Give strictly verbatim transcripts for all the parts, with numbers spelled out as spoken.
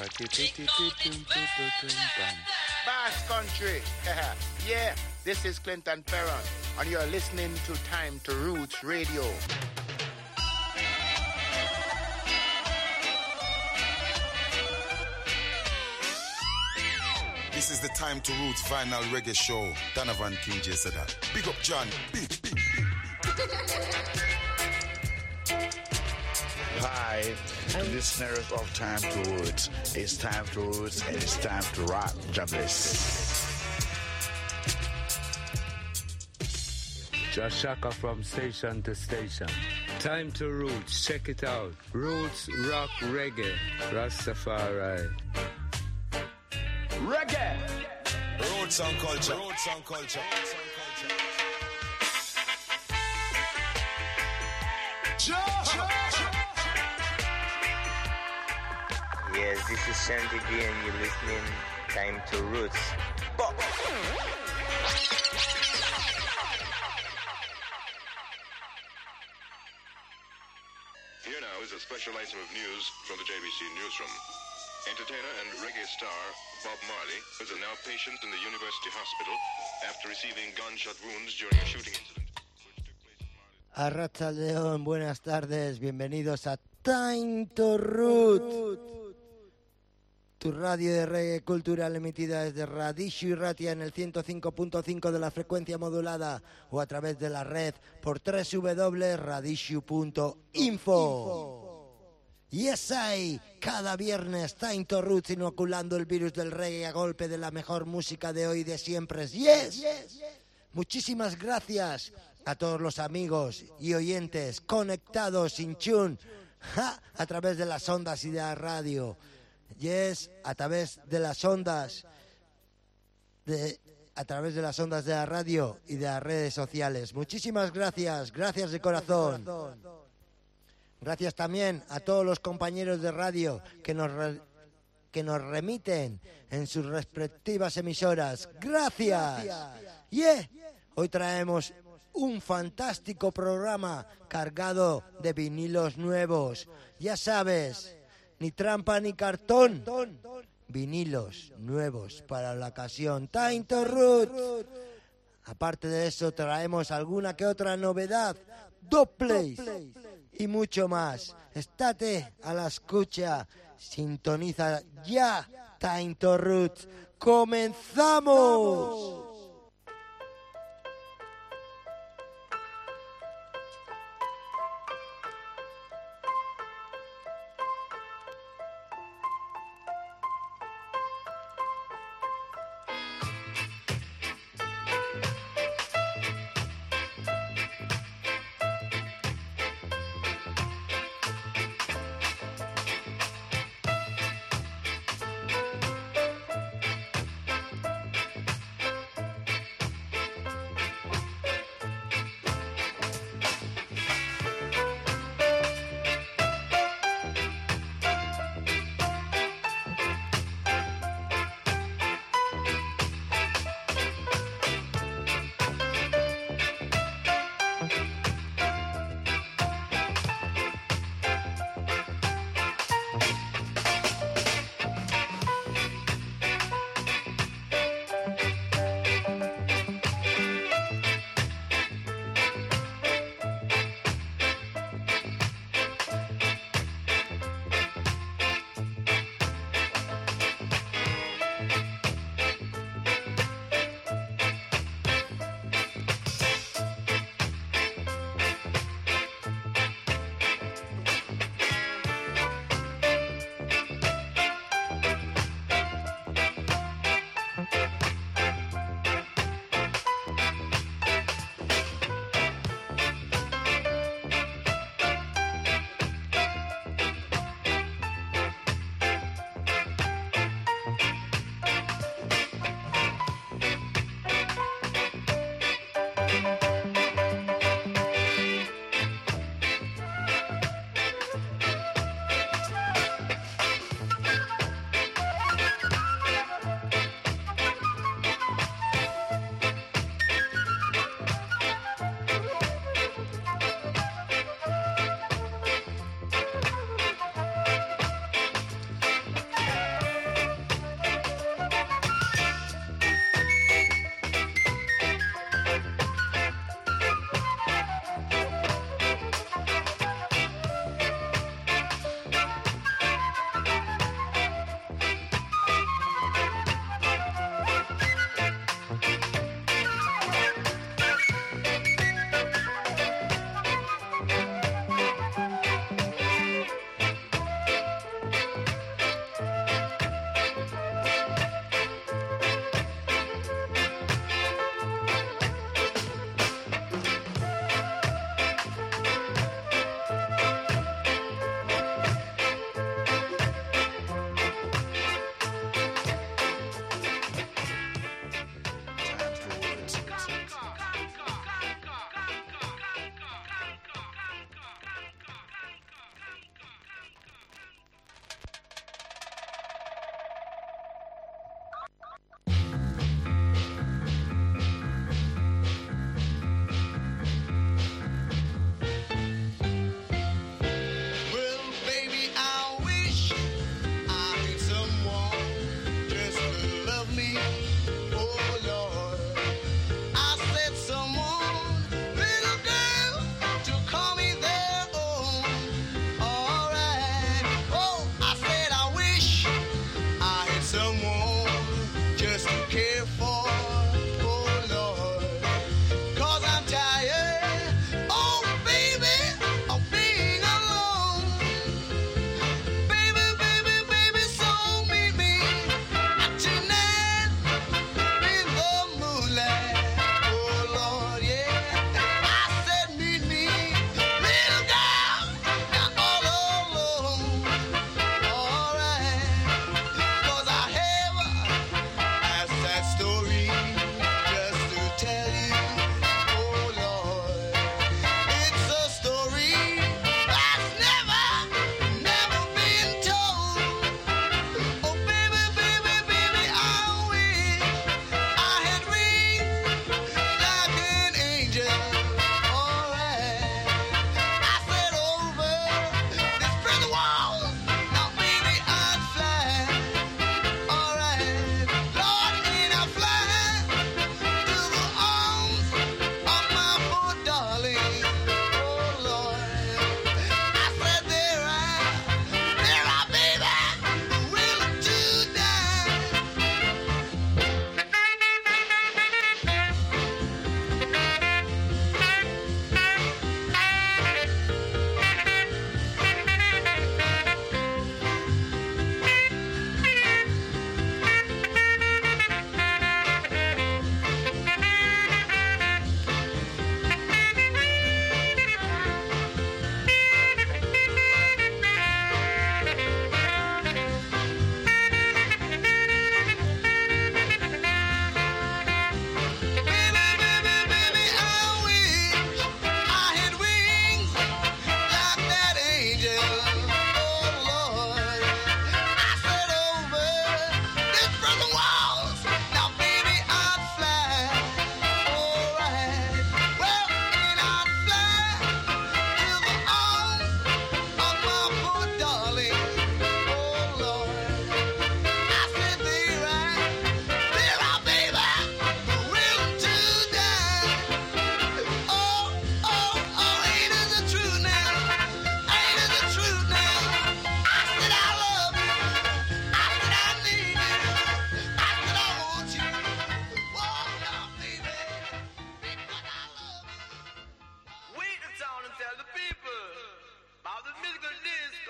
Bass Country. Yeah, this is Clinton Perron, and you're listening to Time to Roots Radio. This is the Time to Roots Vinyl Reggae Show. Donovan King J said that. Big up John. Big, big, big. Hi, listeners of Time to Roots. It's Time to Roots and it's time to rock. Jobless. Josh Shaka from station to station. Time to Roots. Check it out. Roots, rock, reggae, Rastafari. Reggae. Roots and culture. Roots and culture. Roots and culture. Yes, this is Shanty D and you're listening Time to Roots. Pop. Here now is a special item of news from the J B C Newsroom. Entertainer and reggae star Bob Marley is a now patient in the University Hospital after receiving gunshot wounds during a shooting incident which took place in Marley. Arracha León, buenas tardes, bienvenidos a Time to Roots, tu radio de reggae cultural emitida desde Radishu y Ratia en el ciento cinco punto cinco de la frecuencia modulada o a través de la red por doble u doble u doble u punto radishu punto info. Yes, I, cada viernes Time to Roots inoculando el virus del reggae a golpe de la mejor música de hoy y de siempre. Yes, muchísimas gracias a todos los amigos y oyentes conectados sin chun ja, a través de las ondas y de la radio. Yes, a través de las ondas de a través de las ondas de la radio y de las redes sociales. Muchísimas gracias, gracias de corazón. Gracias también a todos los compañeros de radio que nos re, que nos remiten en sus respectivas emisoras. Gracias. Yeah. Hoy traemos un fantástico programa cargado de vinilos nuevos. Ya sabes, ni trampa ni cartón. Vinilos nuevos para la ocasión. Time to Roots. Aparte de eso traemos alguna que otra novedad. Dobles y mucho más. Estate a la escucha. Sintoniza ya Time to Roots. ¡Comenzamos!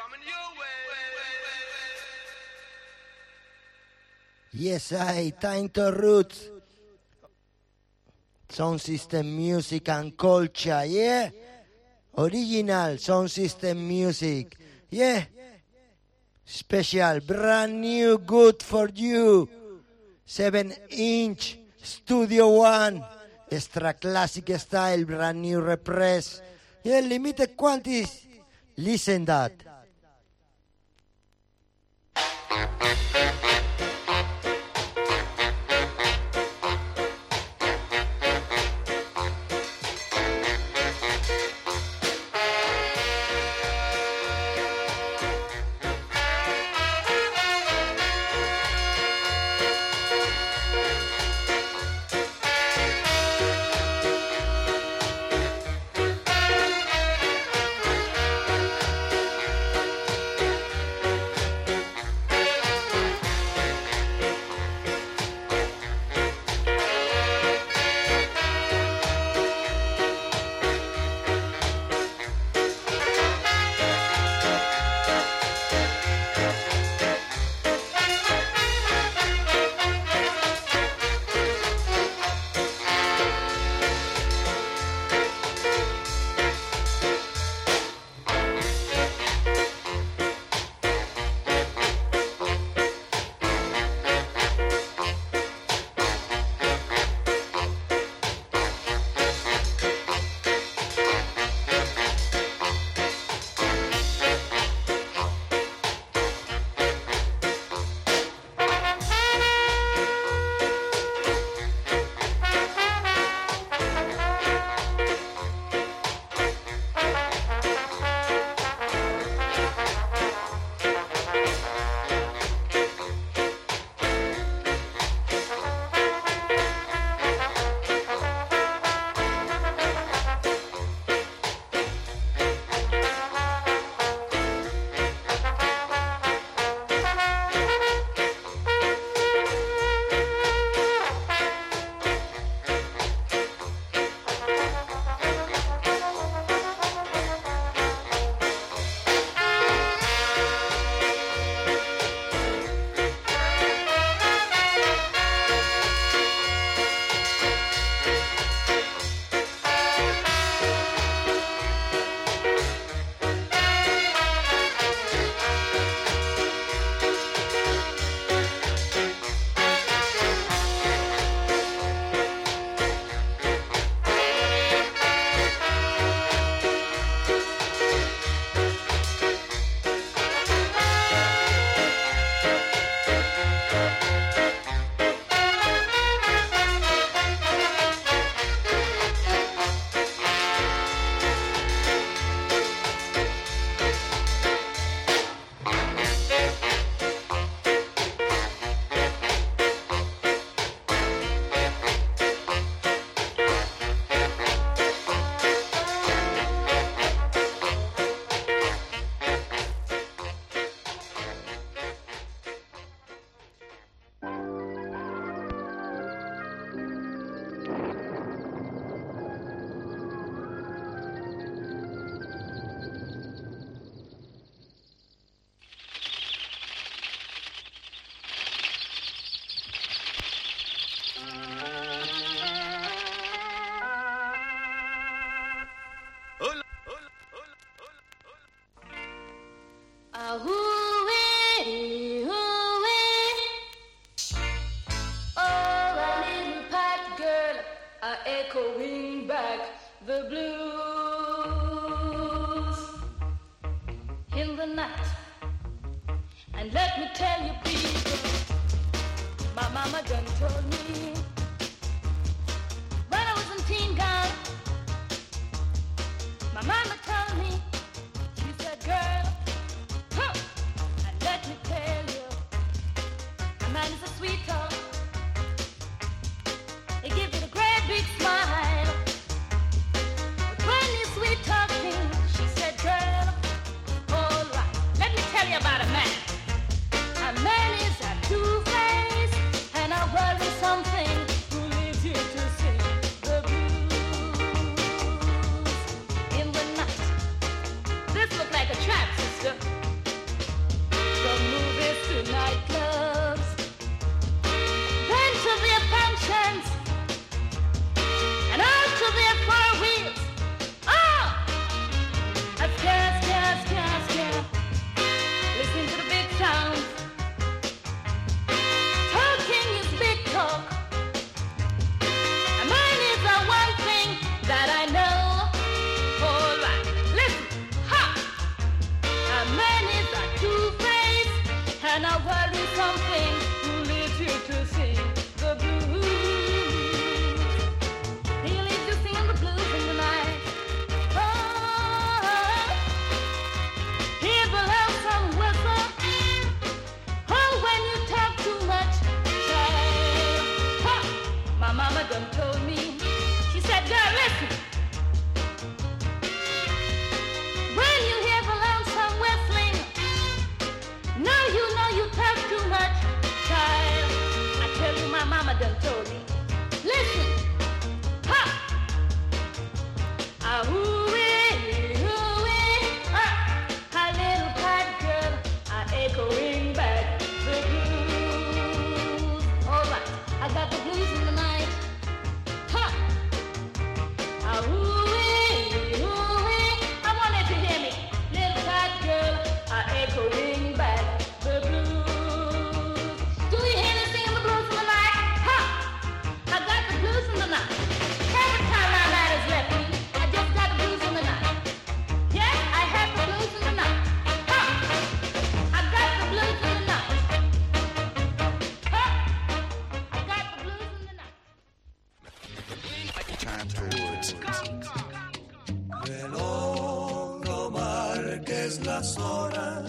Yes, I, Time to Roots. Sound system music and culture, yeah? Original sound system music, yeah? Special, brand new, good for you. seven inch, Studio One, extra classic style, brand new repress. Yeah, limited quantities. Listen that. Echoing back the blues in the night. And let me tell you, people, my mama done told me when I was in teen gown. My mama told me, she said, girl, huh, and let me tell you, a man is a sweetheart. They give you a great big smile. But when you sweet talking, she said, girl, all right, let me tell you about a man. A man is a two-faced and a worldly something who lives here to sing the blues in the night. las horas,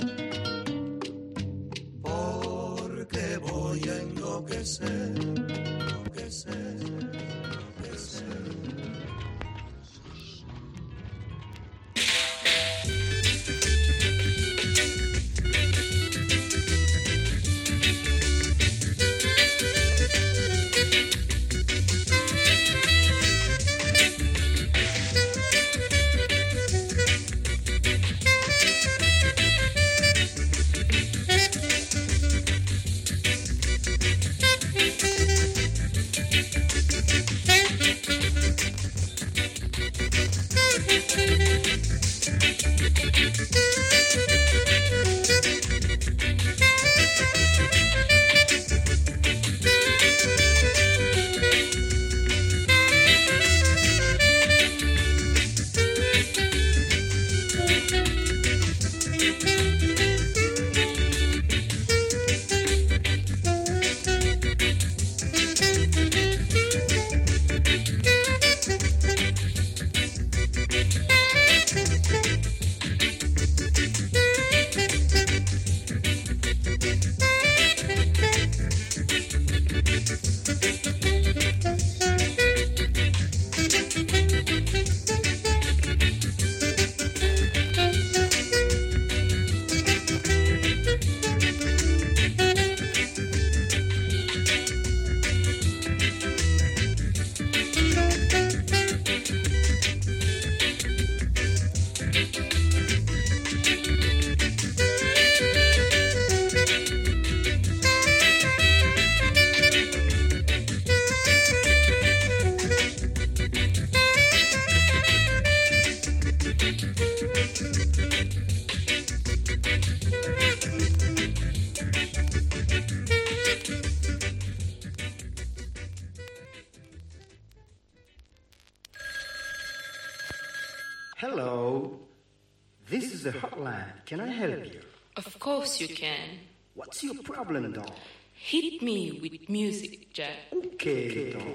porque voy a enloquecer, enloquecer, enloquecer. Hello, this is the hotline. Can I help you? Of course you can. What's your problem, doll? Hit me with music, Jack. Okay, doll.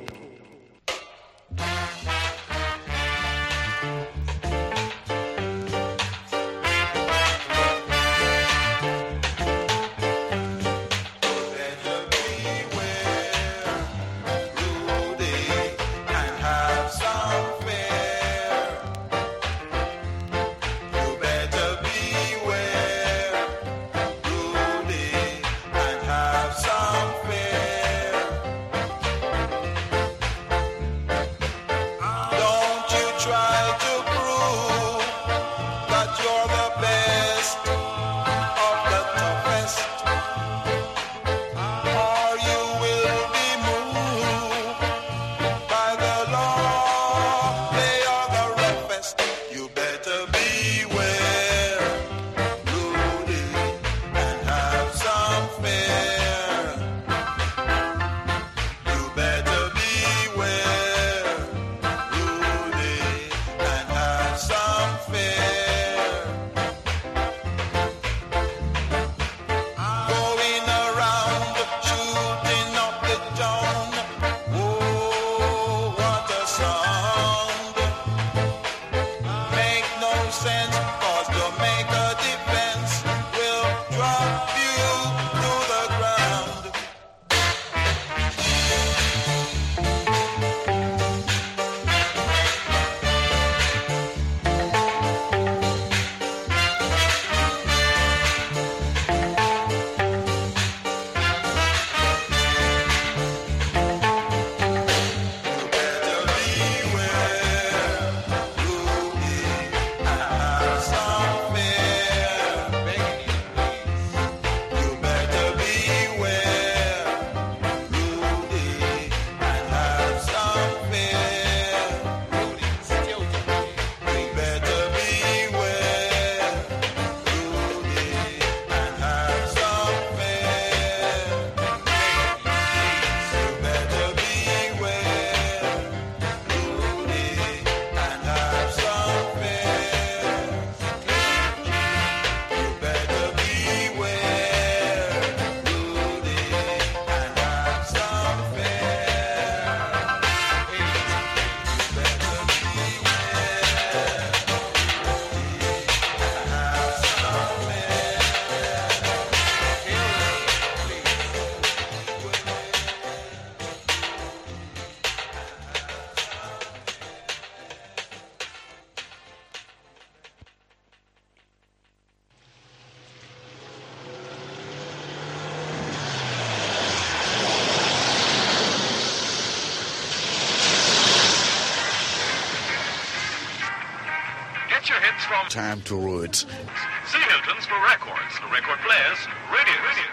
Time to Roots. See Hilton's for records, record players, radio.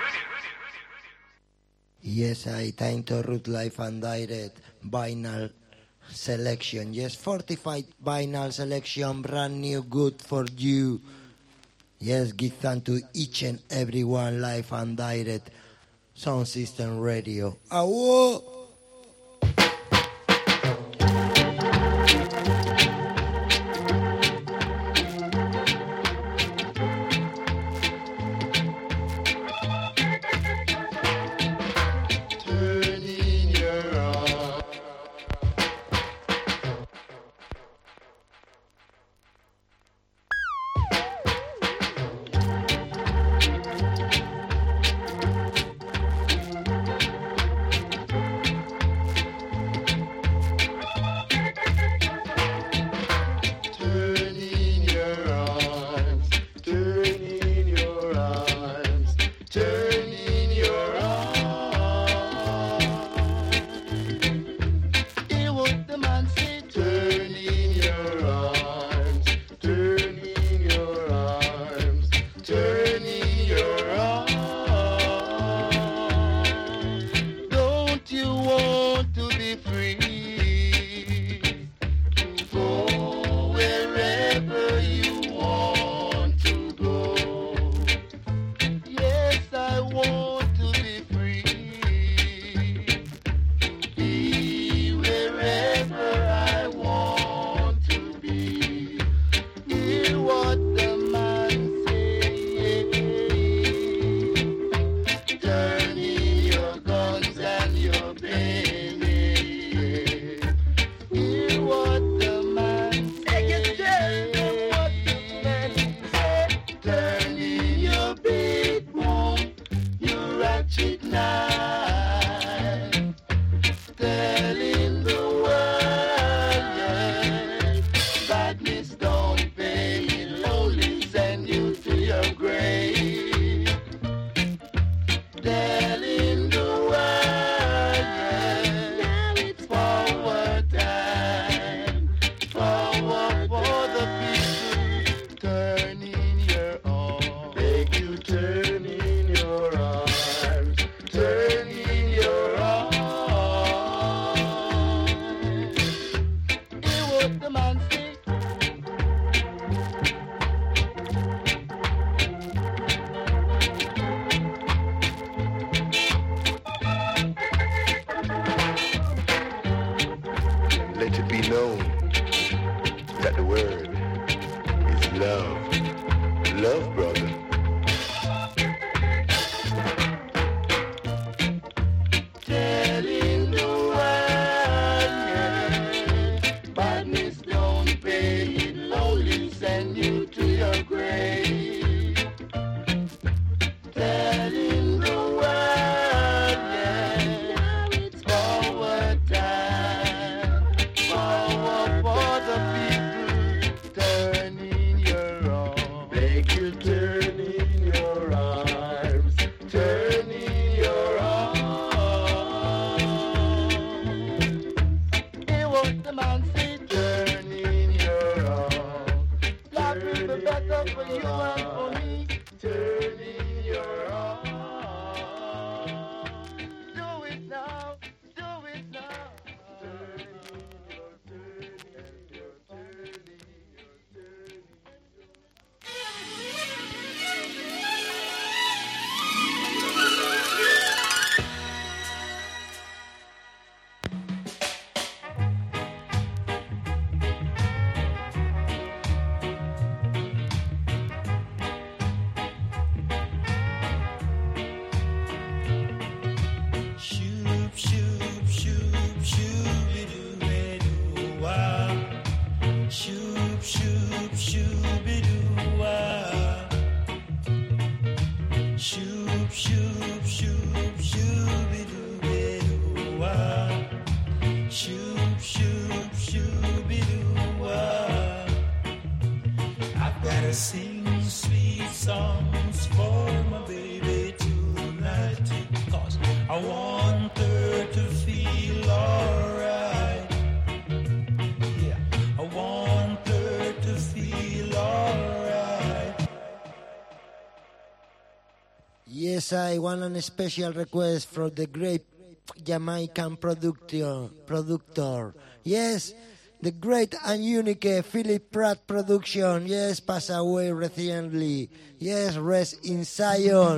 Yes, I Time to Root Live and Direct vinyl selection. Yes, forty-five vinyl selection, brand new, good for you. Yes, give thanks to each and every one, live and direct. Sound System Radio. Awo! Feel alright. Yes, I want a special request from the great Jamaican productor, productor. Yes, the great and unique Philip Pratt production. Yes, passed away recently. Yes, rest in Zion.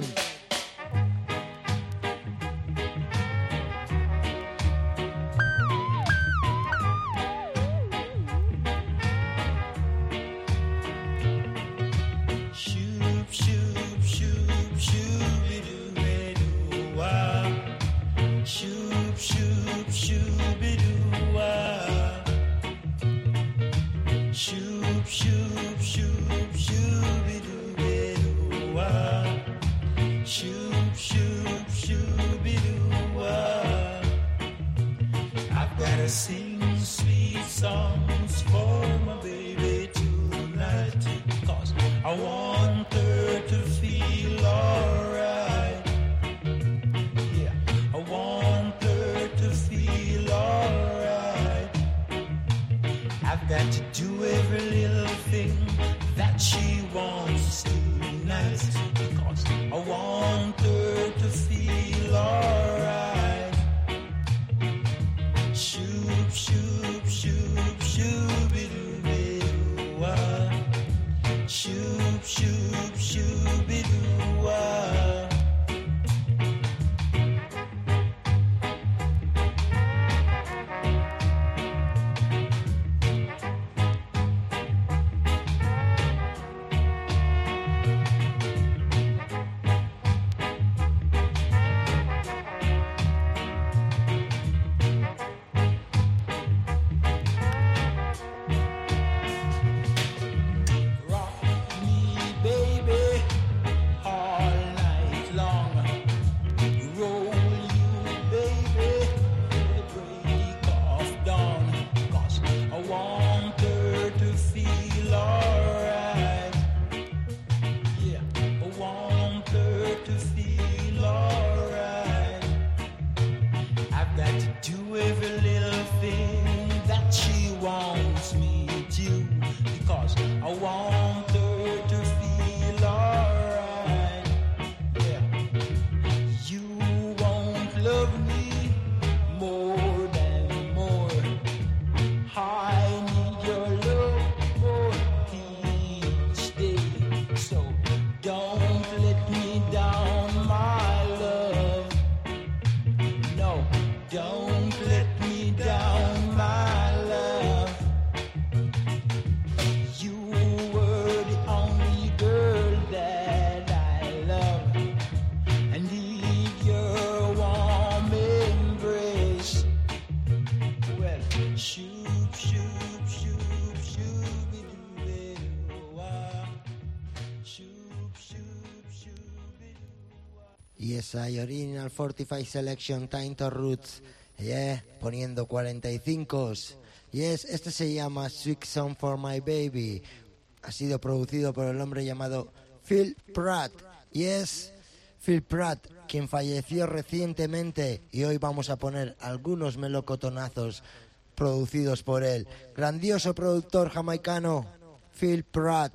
Yes, I original forty-five selection, Time to Roots. Yeah, poniendo cuarenta y cinco. Yes, este se llama Sweet Song for My Baby. Ha sido producido por el hombre llamado Phil Pratt. Yes, Phil Pratt, quien falleció recientemente. Y hoy vamos a poner algunos melocotonazos producidos por él. Grandioso productor jamaicano, Phil Pratt.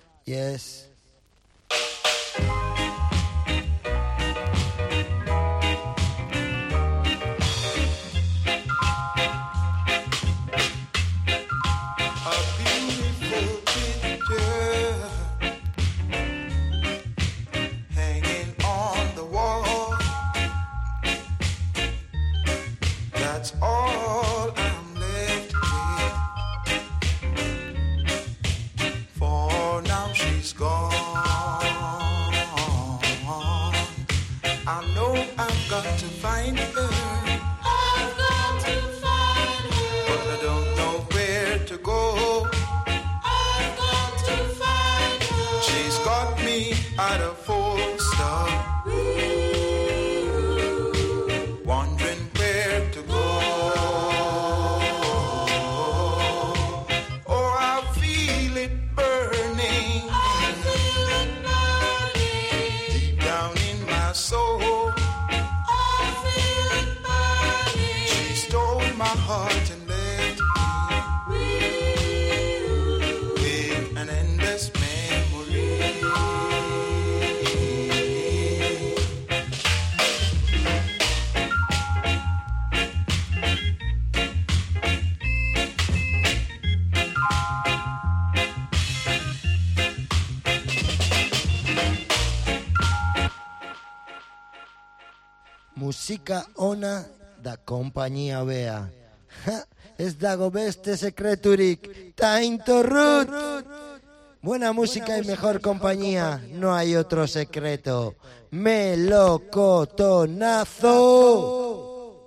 Yes. An endless memory. Musika ona da kompainia hobea. Ez dago beste sekreturik. Time to root. Buena música y mejor compañía. No hay otro secreto. Melocotonazo.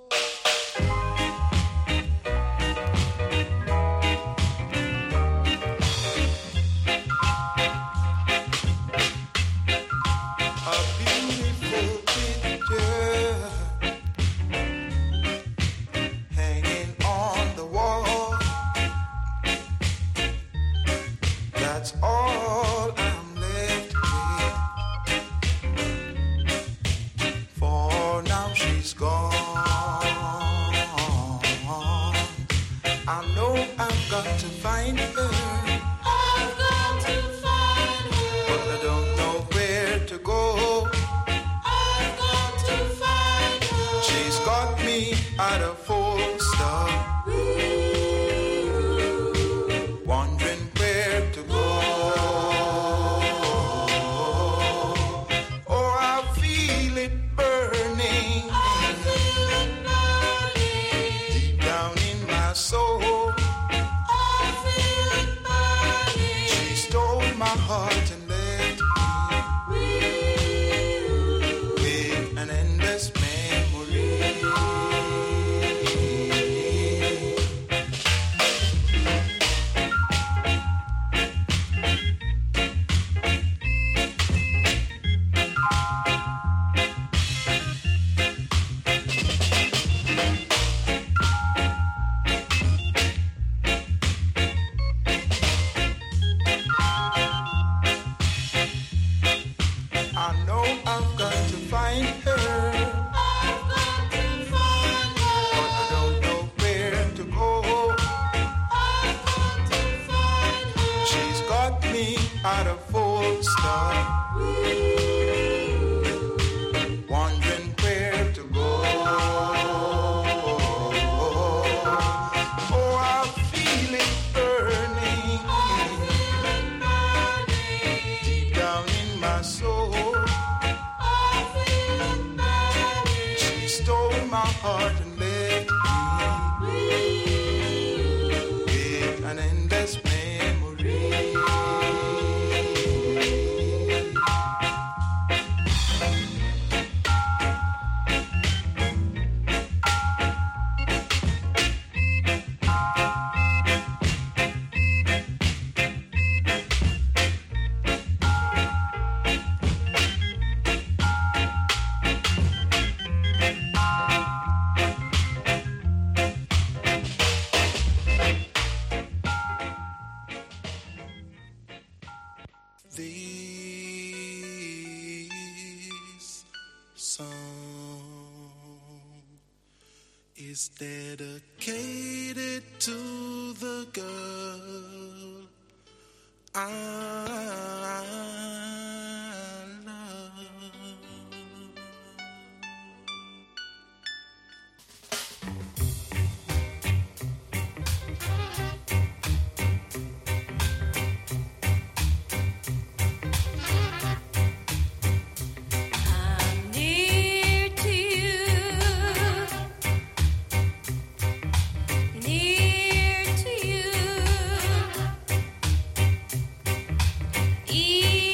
Is dedicated to the girl I love. I'm near to you. Near to you,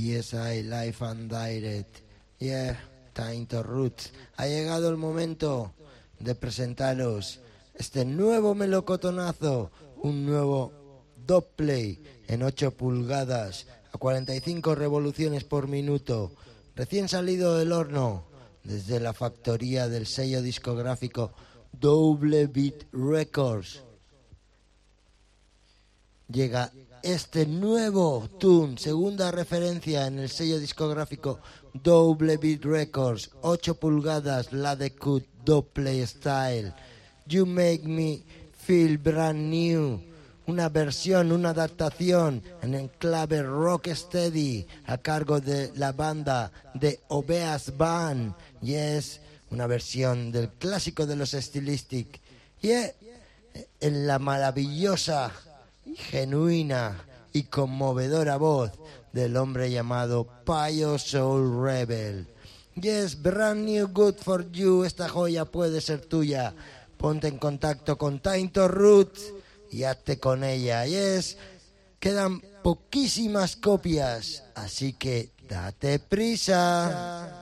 Yes, I Live and Direct. Yeah, Time to Roots. Ha llegado el momento de presentaros este nuevo melocotonazo, un nuevo dubplay en ocho pulgadas a cuarenta y cinco revoluciones por minuto, recién salido del horno desde la factoría del sello discográfico Double Beat Records. Llega este nuevo tune, segunda referencia en el sello discográfico Double Beat Records, ocho pulgadas, Ladecut Dubplay Style. You Make Me Feel Brand New, una versión, una adaptación en el clave Rocksteady a cargo de la banda de Obeas Band. Yes, una versión del clásico de los Stylistic. Y yeah, en la maravillosa, genuina y conmovedora voz del hombre llamado Pio Soul Rebel. Yes, brand new, good for you. Esta joya puede ser tuya. Ponte en contacto con Time to Roots y hazte con ella. Yes, quedan poquísimas copias, así que date prisa.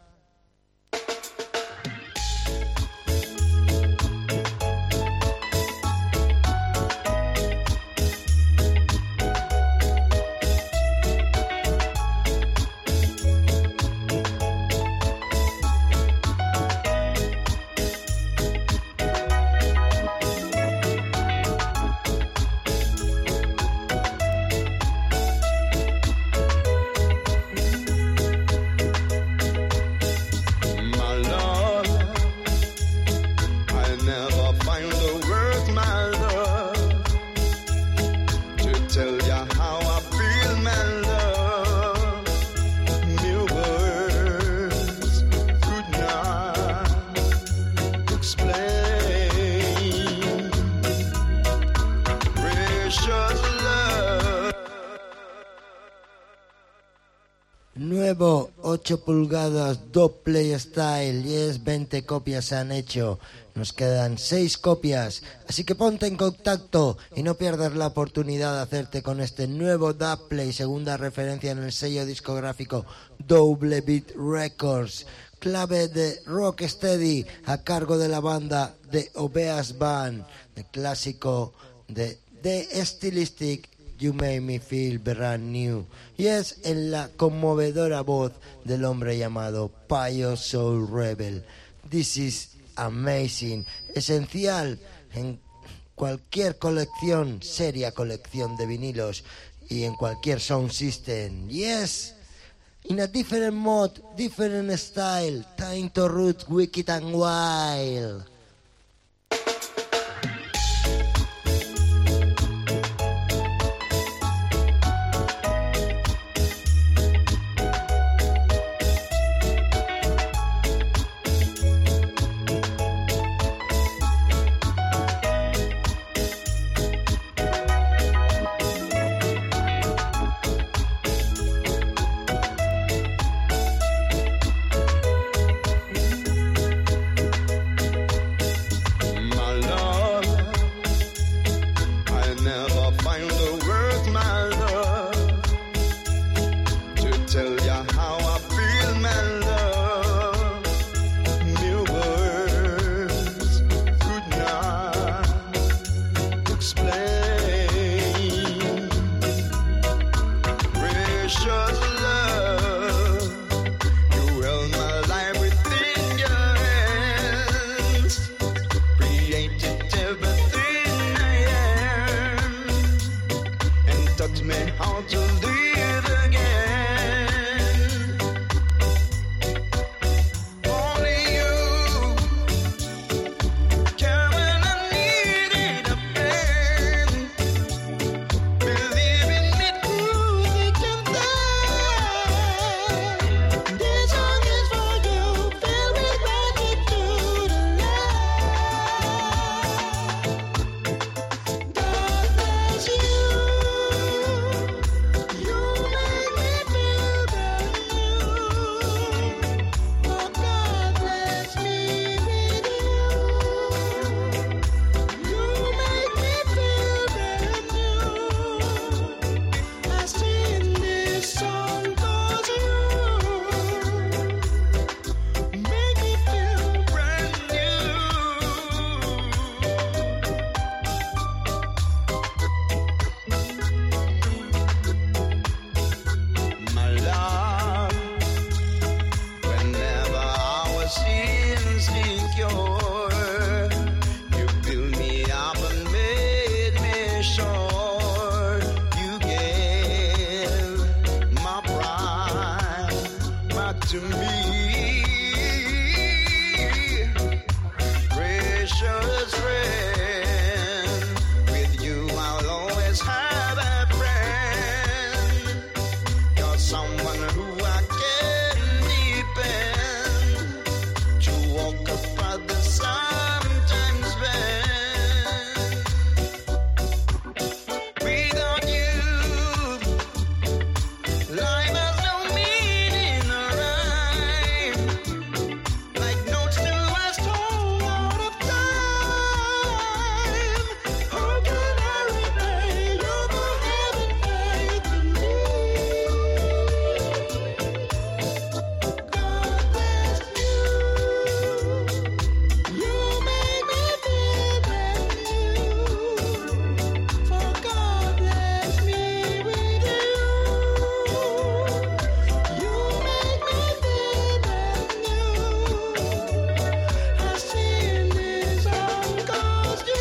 Nuevo ocho pulgadas Dubplay Style. Yes, veinte copias se han hecho. Nos quedan seis copias. Así que ponte en contacto y no pierdas la oportunidad de hacerte con este nuevo Dubplay, segunda referencia en el sello discográfico Double Beat Records. Clave de Rocksteady a cargo de la banda de Obeas Band. El clásico de The Stylistic, You Make Me Feel Brand New. Y es en la conmovedora voz del hombre llamado Pio Soul Rebel. This is amazing. Esencial en cualquier colección, seria colección de vinilos y en cualquier sound system. Yes, in a different mode, different style. Time to Roots, Wicked and Wild. to me. Precious friend, with you I'll always have a friend. You're someone who I can depend to walk a path that sometimes bend. Without you, life has no meaning or rhyme. Like notes to a stone out of time. How can I repay you for having faith in me? God bless you. You make me feel brand new. For God bless me with you. You make me feel brand new. I sing this song 'cause you.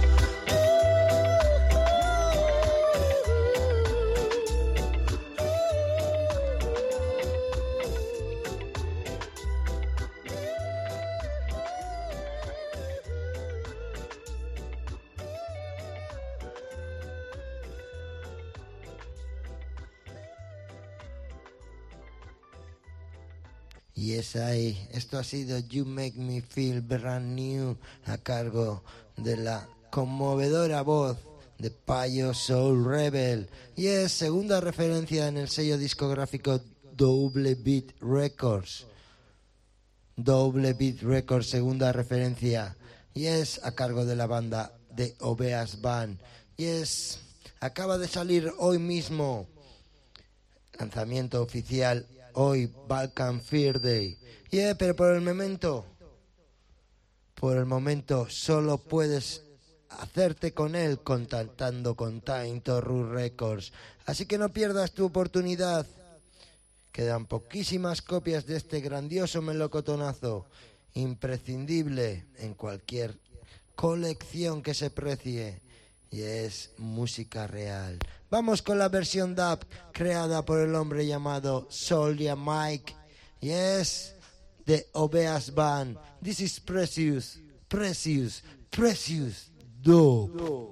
Y es ahí, esto ha sido You Make Me Feel Brand New, a cargo de la conmovedora voz de Payo Soul Rebel. Y es segunda referencia en el sello discográfico Double Beat Records. Double Beat Records, segunda referencia. Y es a cargo de la banda de Obeas Band. Y es, acaba de salir hoy mismo, lanzamiento oficial hoy, Balkan Fear Day. Yeah, pero por el momento, por el momento solo puedes hacerte con él contactando con Time to Root Records. Así que no pierdas tu oportunidad. Quedan poquísimas copias de este grandioso melocotonazo, imprescindible en cualquier colección que se precie. Y es música real. Vamos con la versión dub creada por el hombre llamado Soulja Mike. Y es de Obeas Band. This is Precious, Precious, Precious Dub.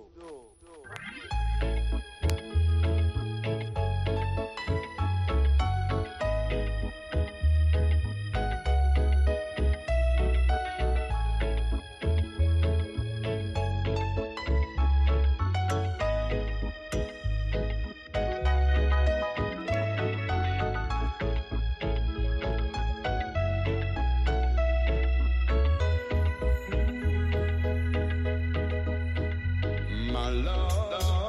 My love,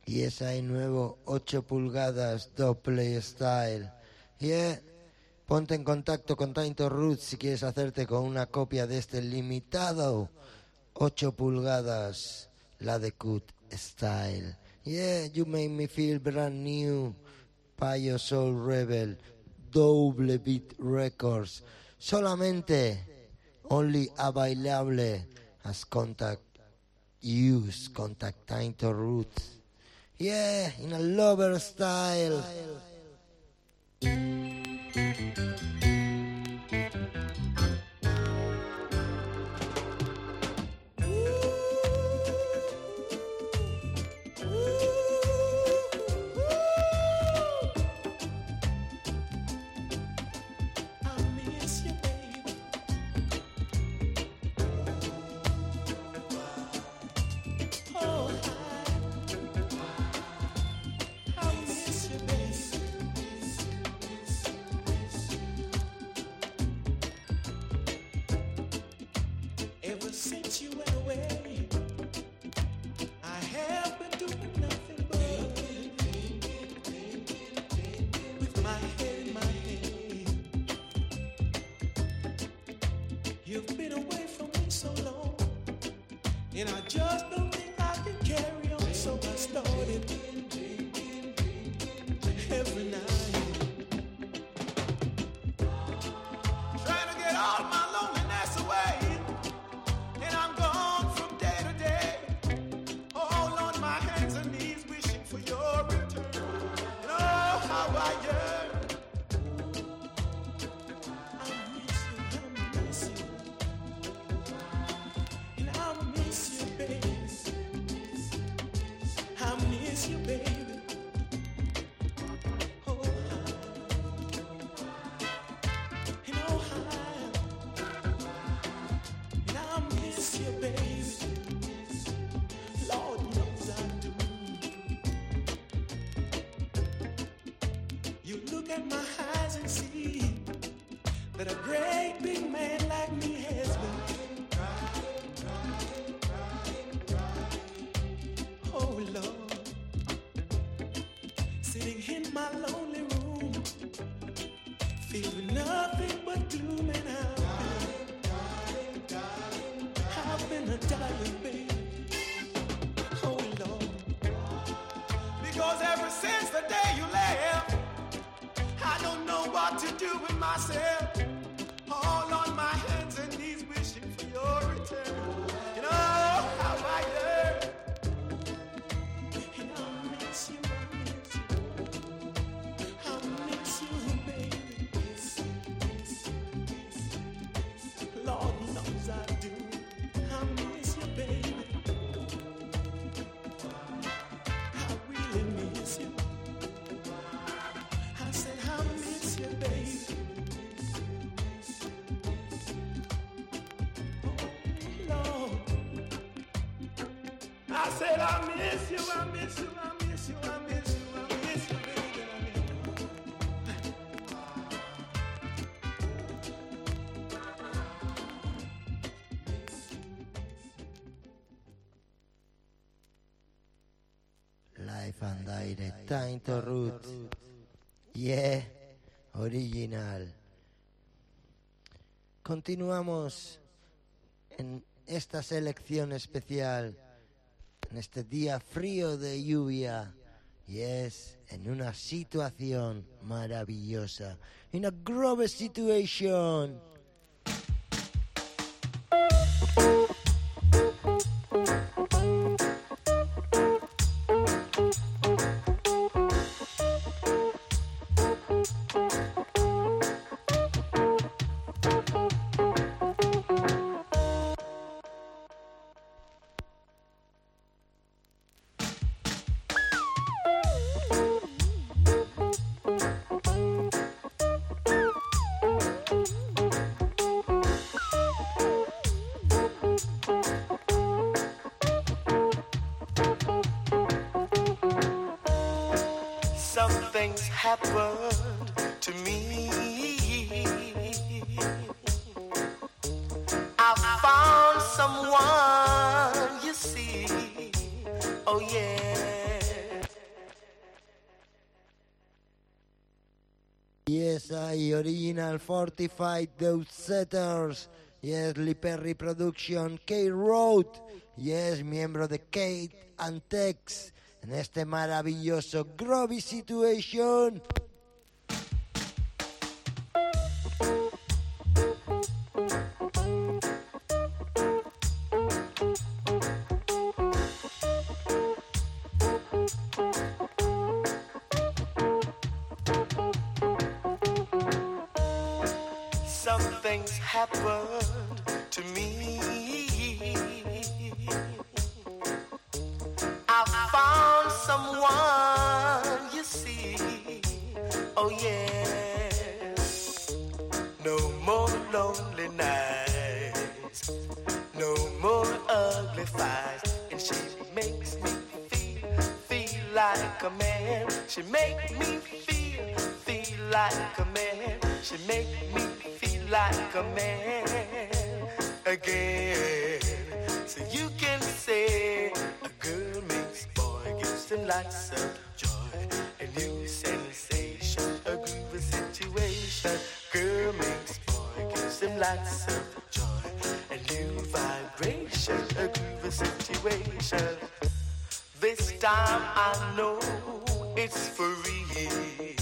Y es ahí nuevo ocho pulgadas Doppler Style. Yeah. Ponte en contacto con Tainto Roots si quieres hacerte con una copia de este limitado ocho pulgadas, la de Cut Style. Yeah, you make me feel brand new. Payo Soul Rebel, Double Beat Records. Solamente, only available as contact use, contact Tainto Roots. Yeah, in a lover style. Ever since you went away, I have been doing nothing but with my head in my hand. You've been away from me so long, and I just don't think I can carry on. So I started every night trying to get all my loneliness away. And I'm gone from day to day, all on my hands and knees, wishing for your return. And oh, how I yearn. I miss you, I miss you, and I miss you, baby. I miss you, baby. Oh, and oh, and I miss you, baby. Lord knows I do. You look at my eyes and see that a great big man like me has been crying, crying, crying, crying. Oh Lord, sitting in my lonely room, feeling nothing but gloom, and I've been, I've been a dying baby. Oh Lord, because ever since the day you left, I don't know what to do with myself. All on my hands and knees, wishing for your return. And oh, how I yearn. And I miss you, I miss you, I miss you, baby. Lord knows I do. I miss you, baby. I really miss you. I said I miss you, baby. Oh, Lord. I said I miss you, I miss you, I miss you, I miss you, I miss you, baby. Live and direct, Tainto Roots. Yeah, original. Continuamos en esta selección especial, en este día frío de lluvia. Yes, en una situación maravillosa. In a grove situation. Something's happened to me. I found someone, you see. Oh yeah. by Original Fortified Dosetters. Yes, Lee Perry Production, K-Road. Yes, miembro de Kate and Tex. En este maravilloso Groovy Situation. Something's happened to me. I found someone, you see. Oh yeah. No more lonely nights, no more ugly fights, and she makes me feel, feel like a man. She make me feel, feel like a man. She make me feel like a man again. So you can say a girl makes boy, gives them lots of joy, a new sensation, a groovy situation. Girl makes boy, gives them lots of joy, a new vibration, a groovy situation. This time I know it's for real.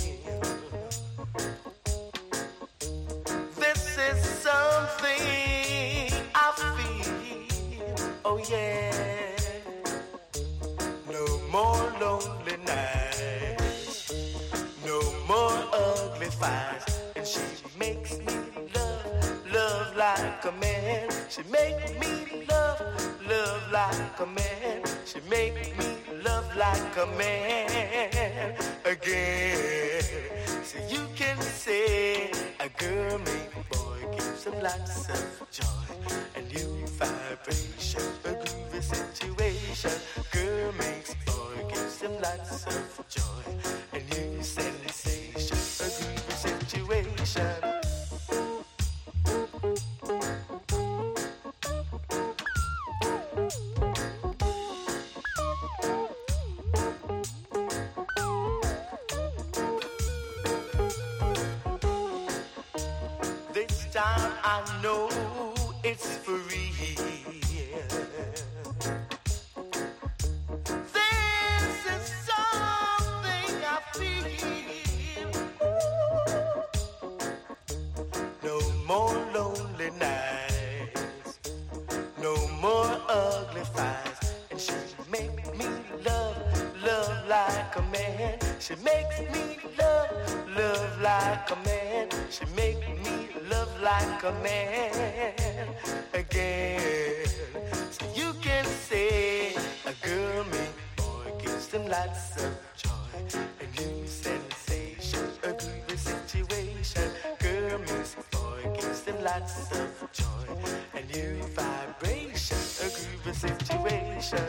This is something I feel, oh yeah. No more lonely nights, no more ugly fights, and she makes me love, love like a man. She make me love, love like a man. She make me love like a man again. So you can say a girl make a boy, gives them lots of joy, a new vibration, a groovy situation. Girl makes boy, gives them lots of joy, a new sensation, a groovy situation. Time I know it's for real. This is something I feel. No more lonely nights, no more ugly fights, and she make me love, love like a man. She makes me love, love like a man. She make me love like a man again. So you can say a girl make boy, gives them lots of joy, a new sensation, a groovy situation. Girl makes boy, gives them lots of joy, a new vibration, a groovy situation.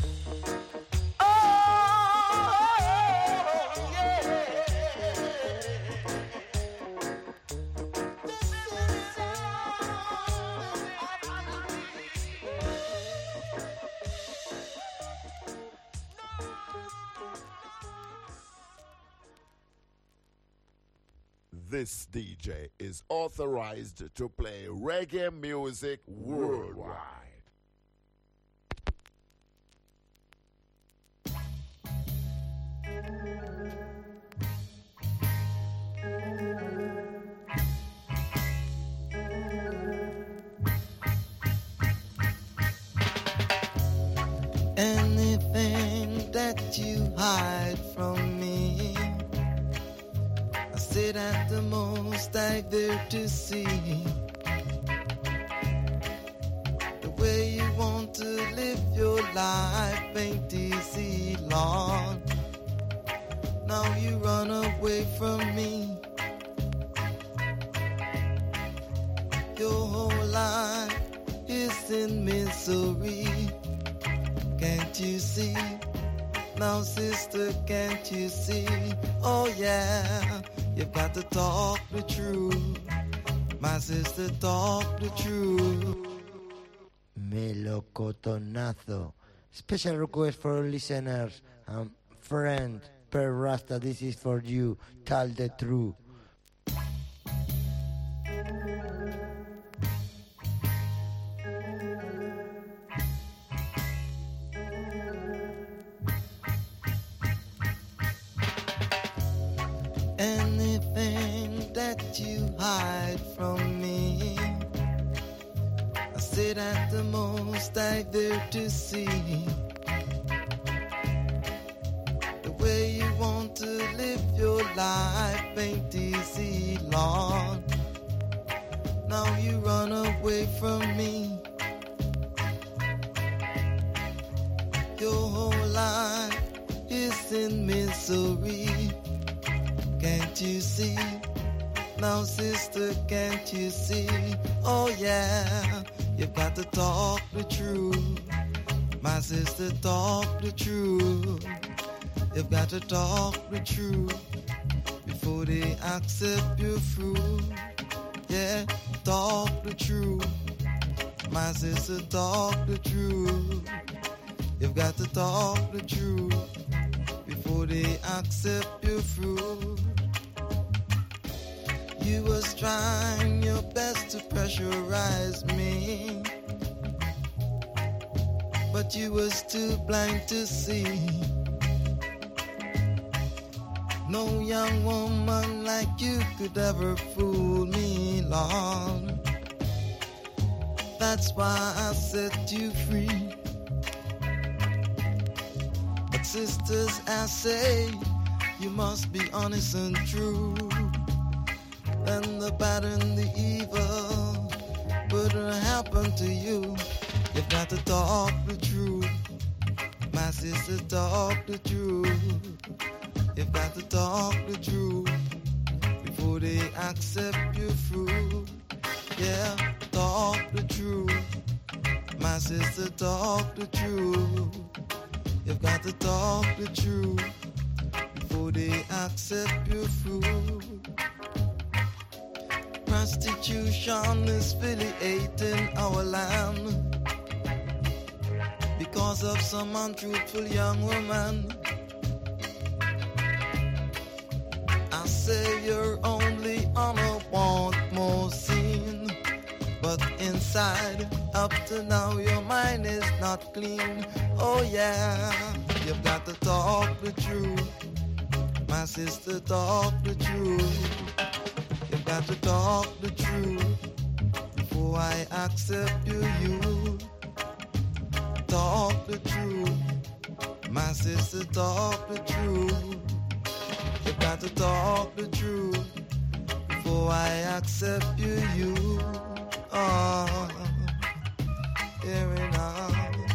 This D J is authorized to play reggae music worldwide. Anything that you hide from me, I sit at the most I dare to see. The way you want to live your life ain't easy, Lord. Now you run away from me. Your whole life is in misery. Can't you see? Now, sister, can't you see? Oh, yeah, you've got to talk the truth. My sister, talk the truth. Melocotonazo. Special request for listeners. Um, friend, Per Rasta, this is for you. Tell the truth. hide from me. I say that the most I dare to see. The way you want to live your life ain't easy, Lord. Now you run away from me. Your whole life is in misery. Can't you see? Now, sister, can't you see? Oh, yeah, you've got to talk the truth. My sister, talk the truth. You've got to talk the truth before they accept your fruit. Yeah, talk the truth. My sister, talk the truth. You've got to talk the truth before they accept your fruit. You was trying your best to pressurize me, but you was too blind to see. No young woman like you could ever fool me, Lord. That's why I set you free. But sisters, I say, you must be honest and true. Then the bad and the evil wouldn't happen to you. You've got to talk the truth. My sister, talk the truth. You've got to talk the truth before they accept your fruit. Yeah, talk the truth. My sister, talk the truth. You've got to talk the truth before they accept your fruit. Prostitution is affiliating our land because of some untruthful young woman. I say you're only on a want more scene, but inside, up to now, your mind is not clean. Oh yeah, you've got to talk the truth. My sister, talk the truth. You've got to talk the truth before I accept you. You talk the truth. My sister, talk the truth. You've got to talk the truth before I accept you. You are hearing out.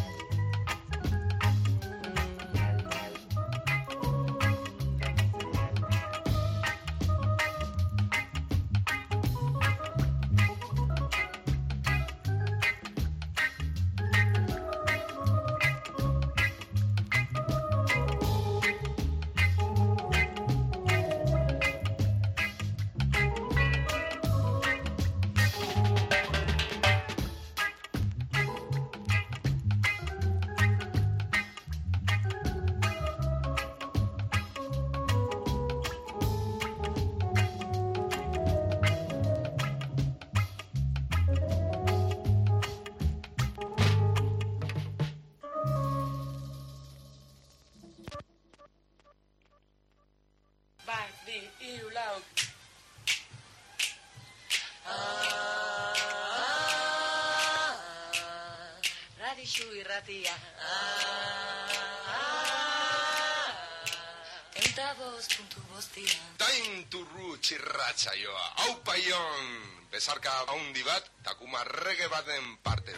Time to roots irratsaioa. Hau paion, bezarka haundi bat, takuma reggae baten parte.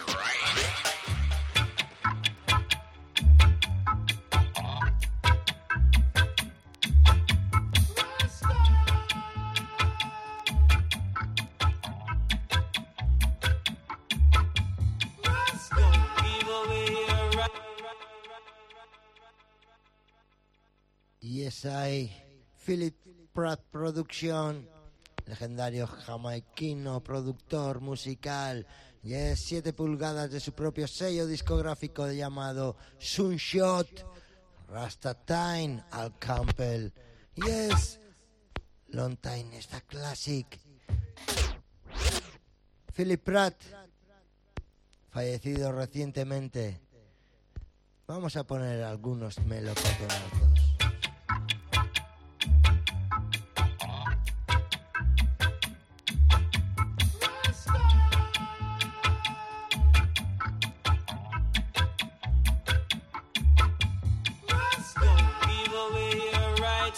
Yes, I, Philip Pratt Production, legendario jamaiquino, productor musical, yes, siete pulgadas de su propio sello discográfico llamado Sunshot, Rasta Time, Al Campbell, yes, Long Time, esta classic. Philip Pratt, fallecido recientemente. Vamos a poner algunos melocotonazos.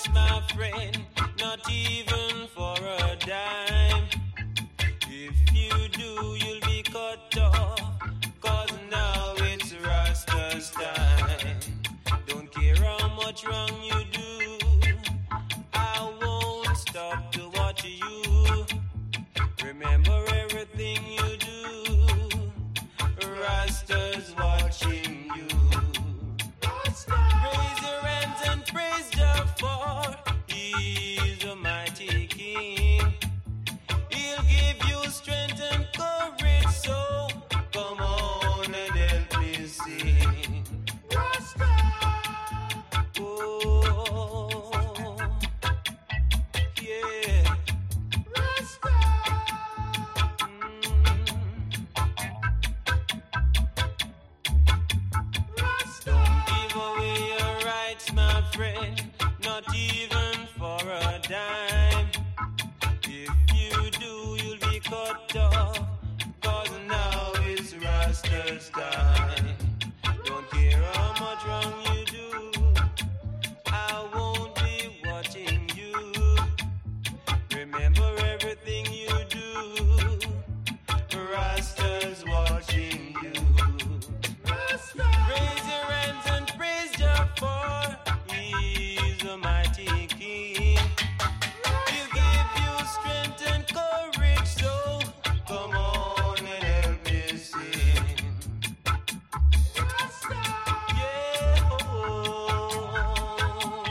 rights, my friend, not even for a dime. If you do, you'll be cut off, 'cause now it's Rasta's time. Don't care how much wrong you do, I won't stop to watch you. Remember everything you do, Rasta's watching you. Raise your hands and praise Jah, for He's a mighty King. He'll give you strength and courage, so come on and help me sing. Rasta! Oh, yeah. Rasta! Give away your rights, my friend, not even for a dime. If you do, you'll be cut off, 'cause now it's Rasta's time. Don't care how much wrong you do, I won't be watching you. Remember everything you do, Rasta's watching you. Raise your hands and praise Jah, for He's a mighty King. He'll give you strength and courage, so come on and help me sing. Yeah, oh.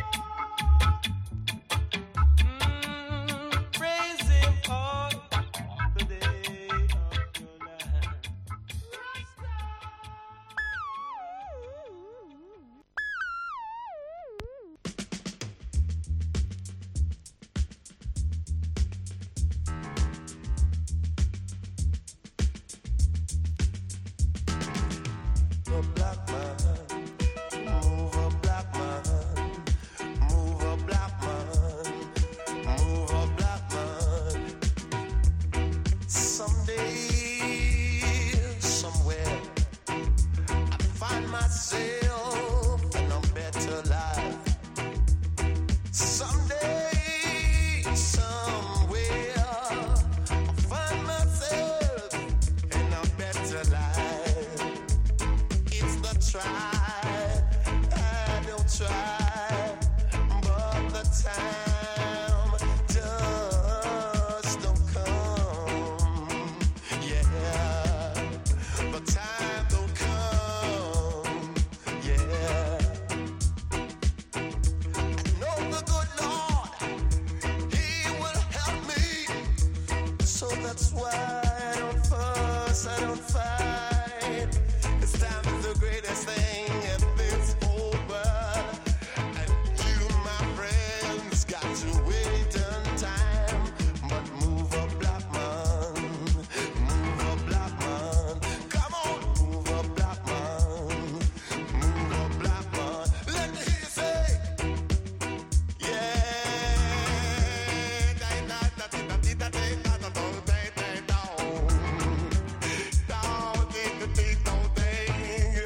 Mm, praise Him all the day of your life. A black man, move a black man, move a black man, move a black man. Someday, somewhere, I find myself in a better life. Someday, somewhere, I find myself in a better life. It's the try, I don't try, but the time just don't come. Yeah, the time don't come. Yeah, I know the good Lord, He will help me. So that's why I don't fuss, I don't fight. This time is the greatest thing in this whole world. And you, my friends, got to wait in time. But move a black man, move a black man. Come on, move a black man, move a black man. Let me hear you say, yeah. Down,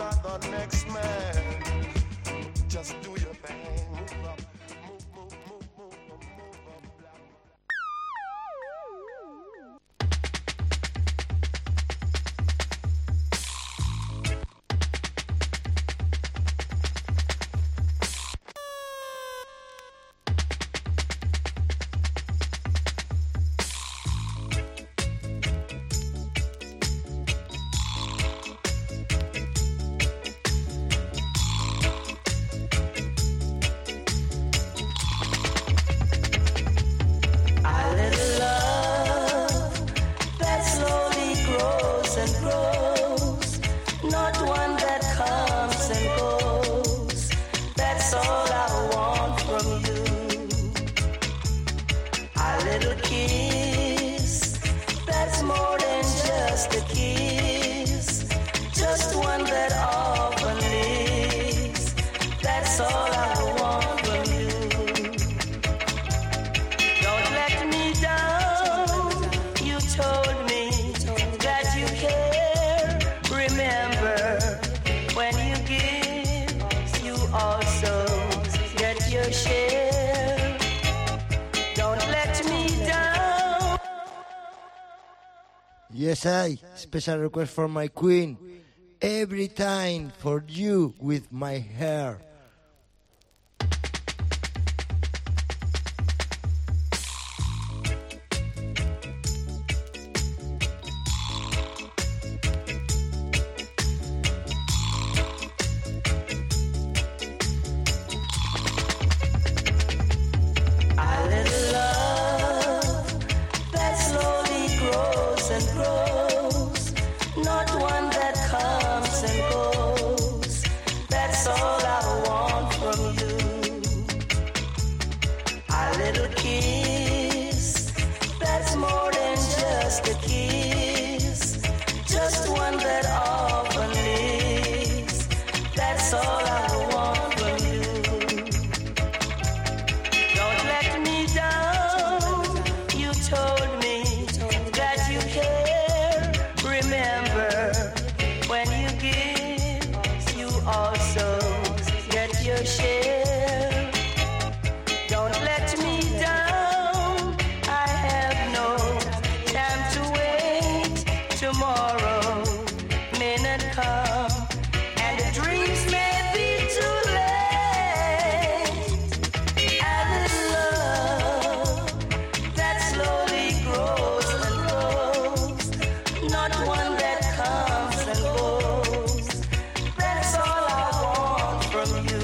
are the next man. Just do your thing. Move up. Move, move, move, move, move, move up. A little love that slowly grows and grows, not one that comes and goes. That's all I want from you. A little kiss that's more than just a kiss, just one that often lives. That's all I want from you. Don't let me down. You told me that you care. Remember, when you give, you also get your share. Don't let me down. Yes, I. Special request for my queen. Every time for you with my hair. A little love that slowly grows and grows, not one that comes and goes. That's all I want from you. A little kiss that's more than just a kiss, just one that often lives. That's all I want from you. Don't let me down. You told me that you care. Remember, when you give, you also get your share. Don't let me down. I have no time to wait. Tomorrow may not come, and the dreams may be too late. A little love that slowly grows and grows, not one that comes and goes. That's all I want from you.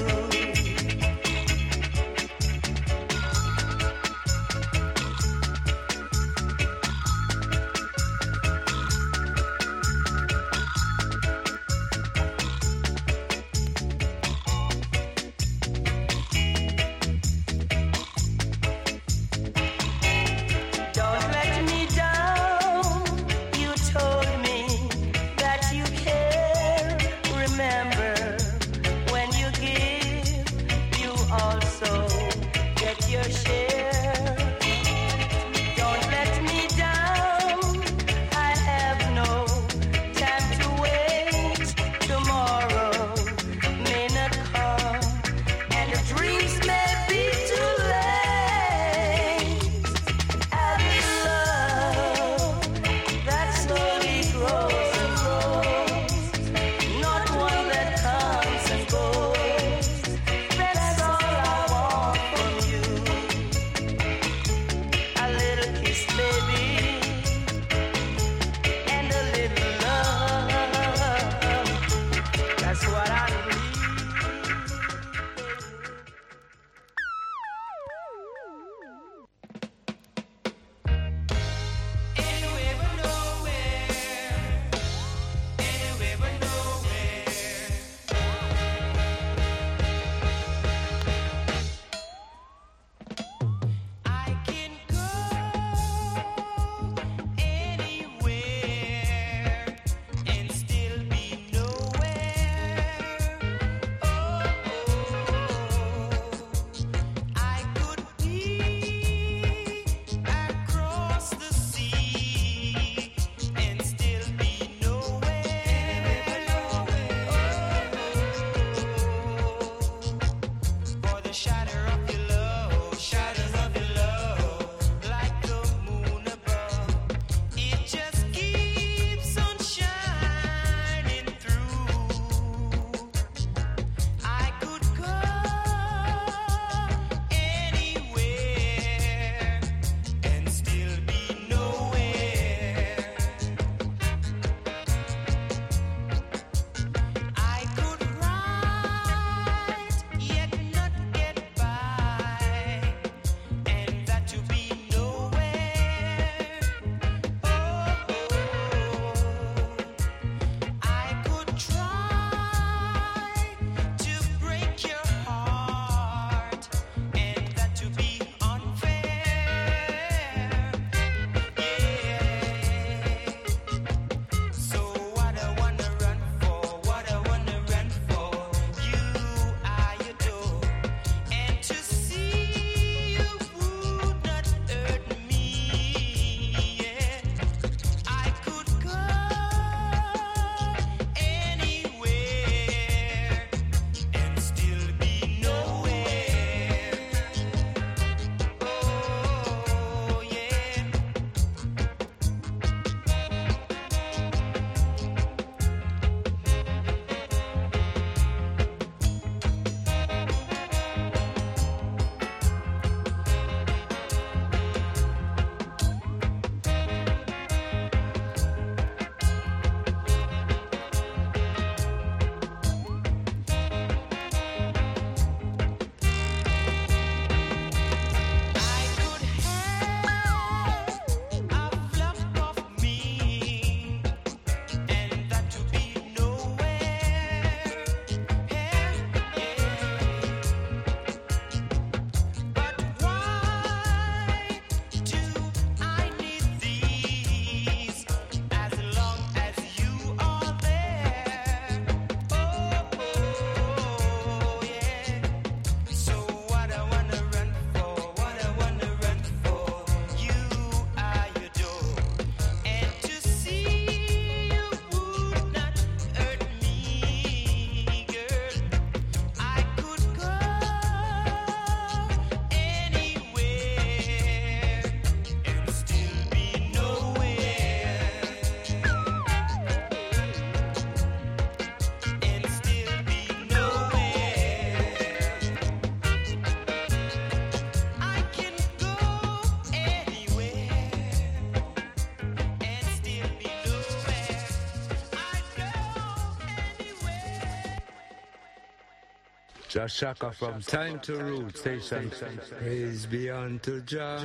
Jah Shaka from Time to Root Station. Praise be unto Jah.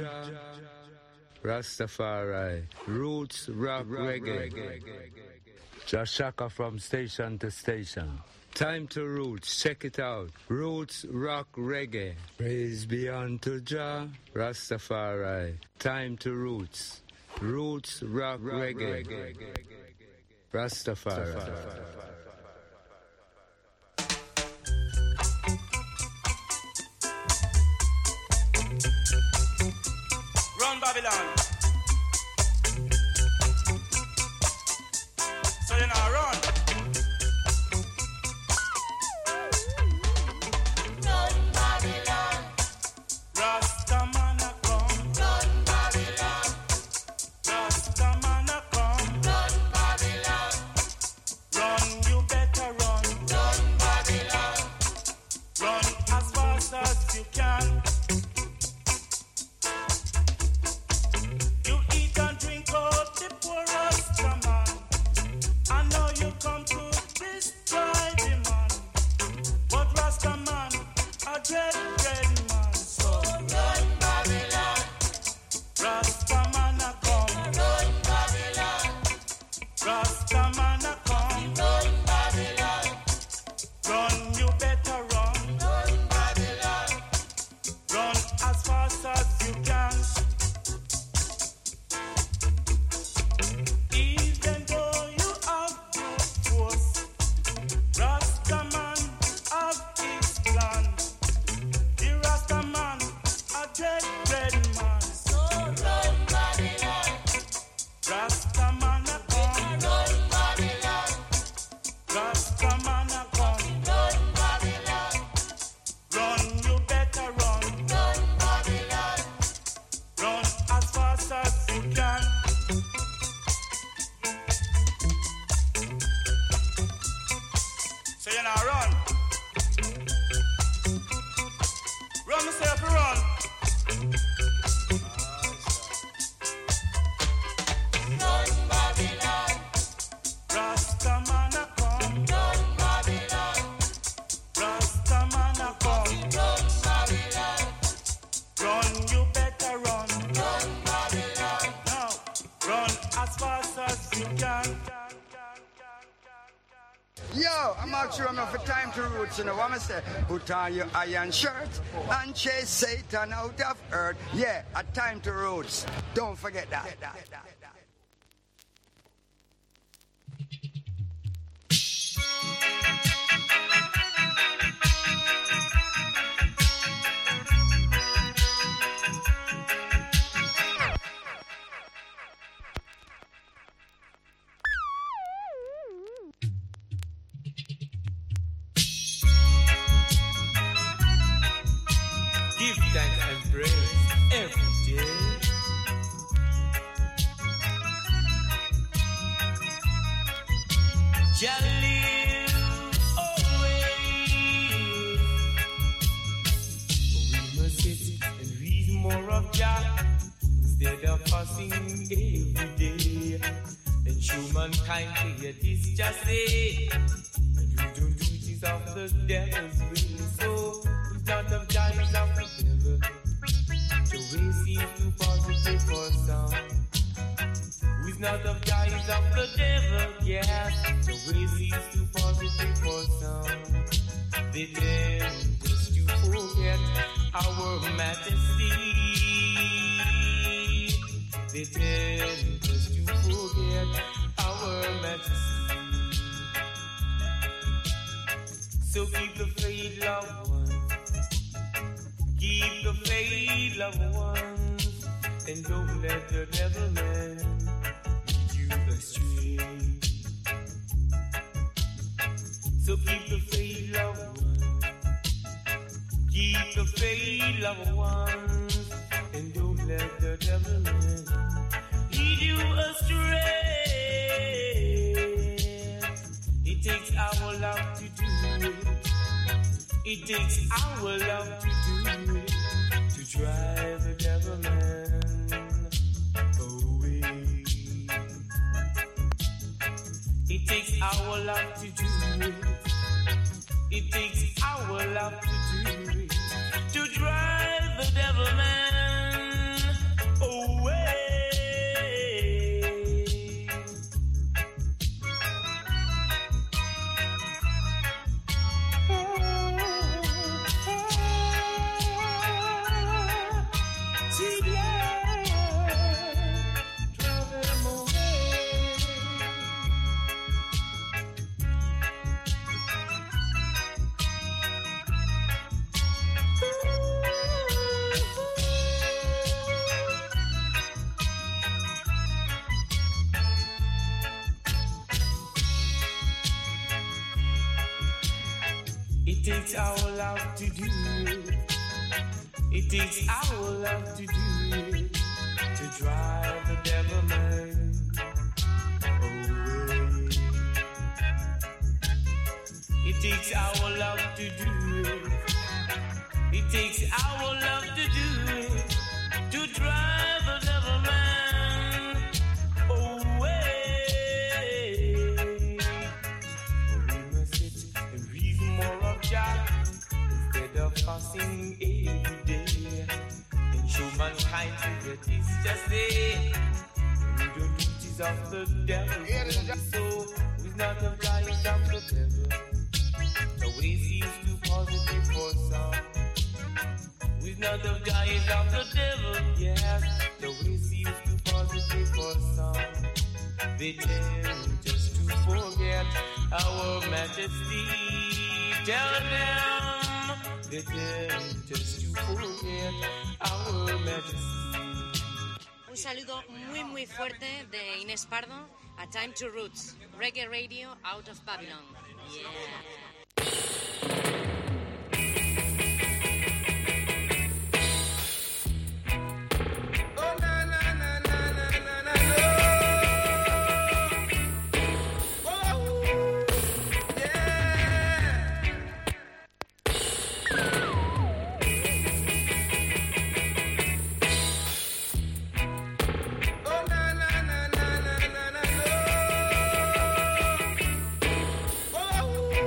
Rastafari. Roots, rock, reggae. Jah Shaka from station to station. Time to Roots, check it out. Roots, rock, reggae. Praise be unto Jah. Rastafari. Time to Roots. Roots, rock, reggae. Rastafari. Run Babylon. So you now run. Run Babylon. Rastaman a come. Run Babylon. Rastaman a come. Run Babylon. Run, you better run. Run Babylon. Run as fast as you can. You eat and drink out the poor Rastaman. I know you come to destroy the man. But Rastaman, a dread, dread man. So Run Babylon. Rastaman a come. Run Babylon. Rastaman a come. Run Babylon. Run, you better run. Run Babylon. Run as fast as you can. Even though you have no force, Rastaman have his plan. The Rastaman, a dread, dread man. So run Babylon. Rastaman a come. Run Babylon. Rastaman a come. Run Babylon. Run, you better run. Run Babylon. Run as fast as you can. So you now run. Run, myself, run. Run Babylon. Rastaman a come. Run Babylon. Rastaman a come. Run Babylon. Run, you better run. Run Babylon. Now, run as fast as you can. Yo, I'm out here enough for Time to Roots, you know what I say? Put on your iron shirt and chase Satan out of earth. Yeah, a Time to Roots. Don't forget that. Give thanks and praise every day. Jah live always. We must sit and read more of Jah instead of fussing every day. And show mankind to hear this just say. And you don't do this of the devil's will. So who's not of Jah is of the devil. The way seems too positive for some. Who's not of Jah is of the devil, yes. The way seems too positive for some. They tend just to forget our majesty. They tend just to forget our majesty. So keep the faith, loved ones. Keep the faith, loved ones. And don't let the devil man lead you astray. So keep the faith, loved ones. Keep the faith, loved ones. And don't let the devil man lead you astray. It takes our love to do it. It takes our love to do it. To drive the devil man away. It takes our love to do it. It takes our love It takes our love to do it. It takes our love to do it. To drive the devil man away. It takes our love to do it. It takes our love to do it. To drive the devil man away. We must sit and read more of Jah instead of fussing every day. And show mankind that it's just there. The duties of the devil. So he's not the giant of the devil. The way seems too positive for some. We're not the giant of the devil, yes. The way seems too positive for some. They tend just to forget our majesty. Tell them they tend just to forget our majesty. Un saludo muy muy fuerte de Inés Pardo a Time to Roots, Reggae Radio out of Babylon. Yeah. Oh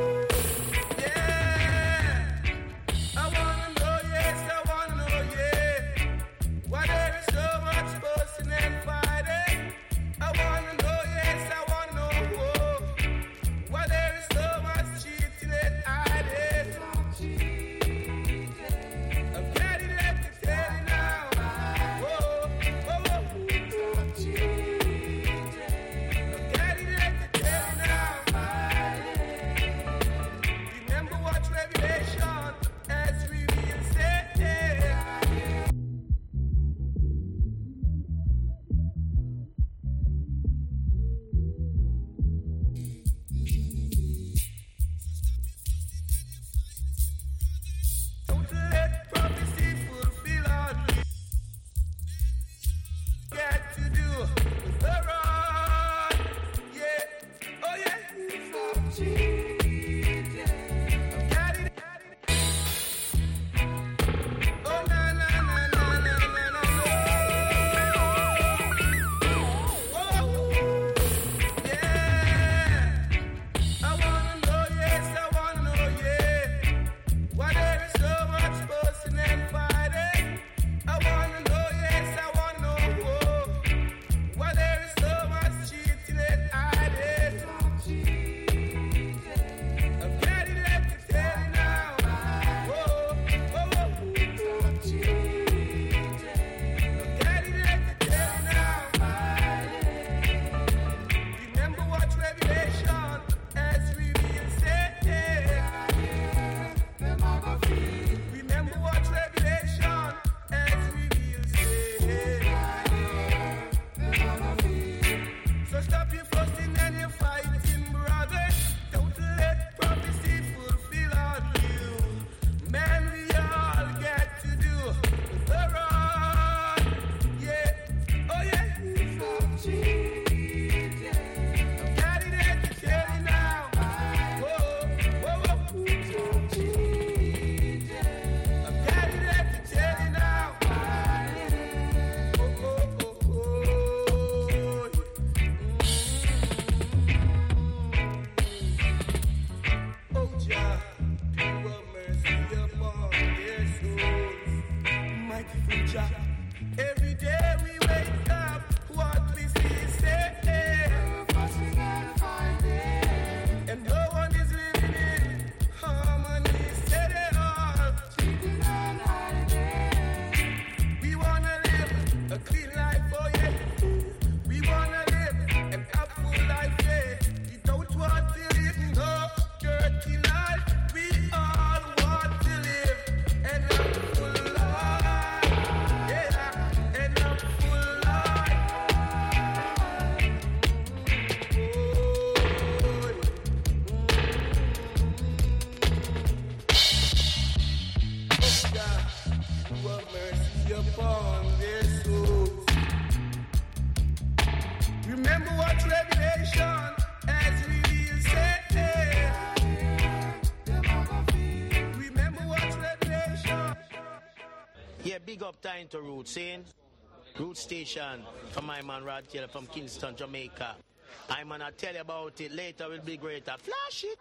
big up time to Roots, saying Root Station from my man Rod Taylor from Kingston, Jamaica. I'm gonna tell you about it later, will be greater. Flash it.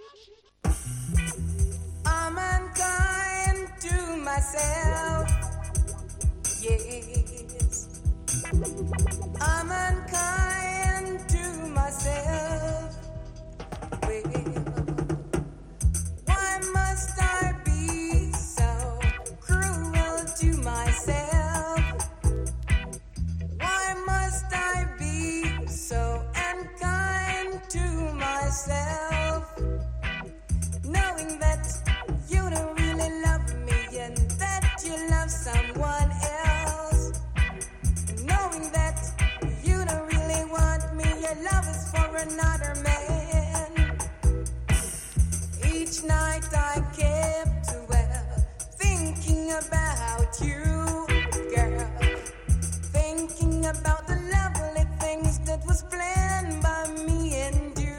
I'm unkind to myself. Yes. I'm unkind to myself. Well, why must I be so cruel to myself? Why must I be so unkind to myself? Knowing that you don't really love me and that you love someone else. Knowing that you don't really want me, your love is for another man. Each night I kept well thinking about you, girl. Thinking about the lovely things that was planned by me and you.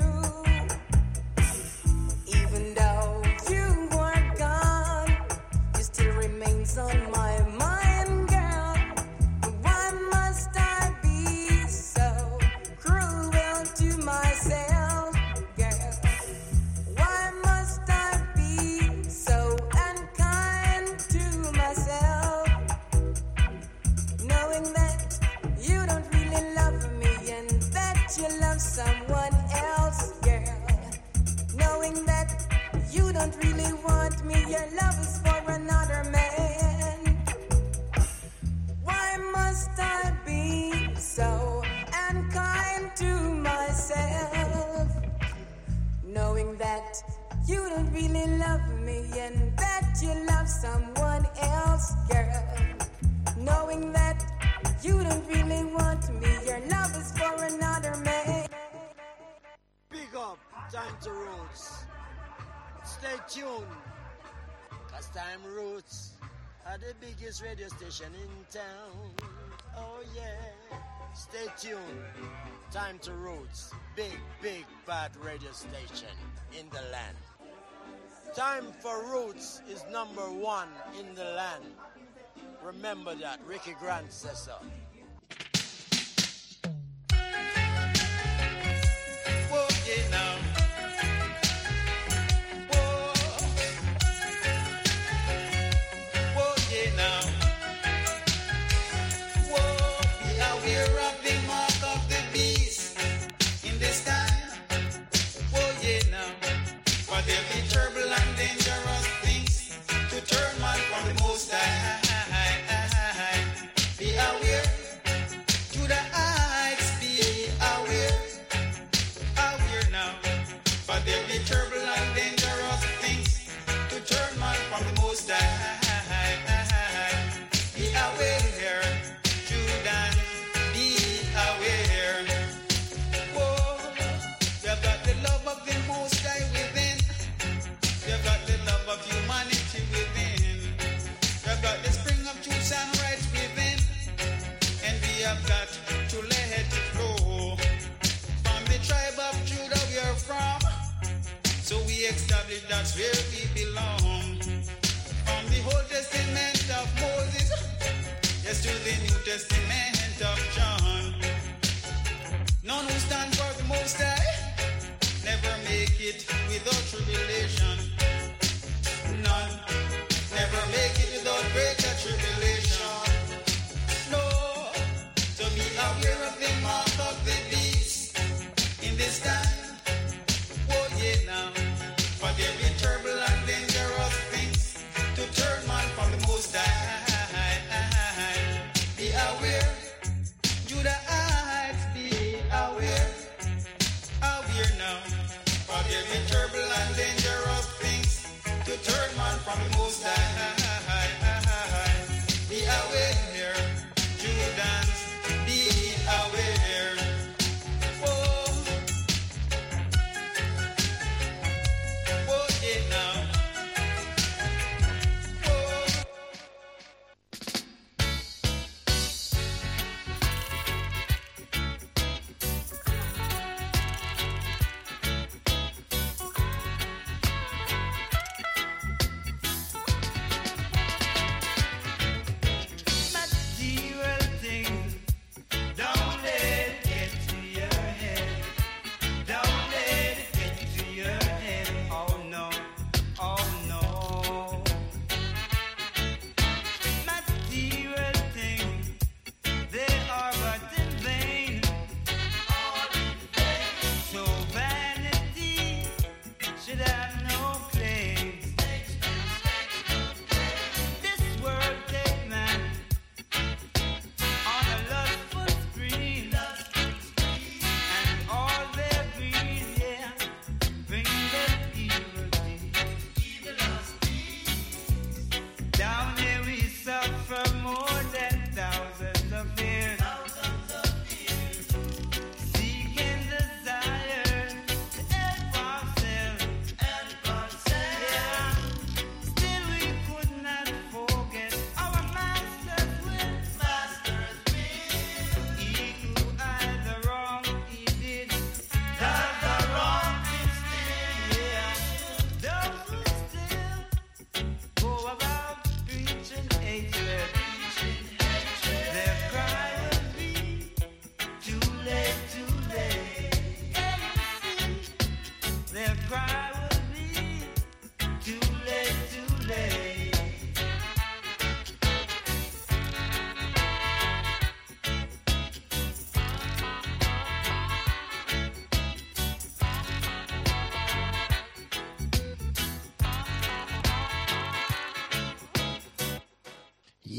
Even though you were gone, you still remains on my mind, girl. Why must I be so cruel to myself, girl? Why must I be so unkind to myself? Knowing that you don't really love me and that you love someone else, girl. Knowing that you don't really want me, your love is for another man. Why must I be so unkind to myself? Knowing that you don't really love me and that you love someone else, girl. Knowing that you don't really want me, your love is for another man. Big up, Time to Roots. Stay tuned, cause Time Roots are the biggest radio station in town. Oh yeah, stay tuned. Time to Roots, big, big, bad radio station in the land. Time for Roots is number one in the land. Remember that, Ricky Grant says so. Whoa, yeah, now. Whoa. Whoa, yeah, now. Whoa, we are aware of the mark of the beast in the sky. Whoa, yeah, now. For there be terrible and dangerous things to turn man from the Most High. Be aware, to the heights, be aware, aware now. For there be terrible and dangerous things to turn man from the Most High. Be aware, children, be aware. Whoa, you've got the love of the Most High within. You've got the love of humanity within. You've got the spring of truth and rights within. And we have got to let it flow. From the tribe of Judah we are from, so we establish that's where we belong. From the Old Testament of Moses, yes, to the New Testament of John. None who stand for the Most High never make it without tribulation. None never make it without greater tribulation. No, to be aware of the mark of the beast in this time. Oh yeah now, for there be terrible and dangerous things to turn man from the Most High. Be aware, Judahites, be aware, aware now, for there be terrible and dangerous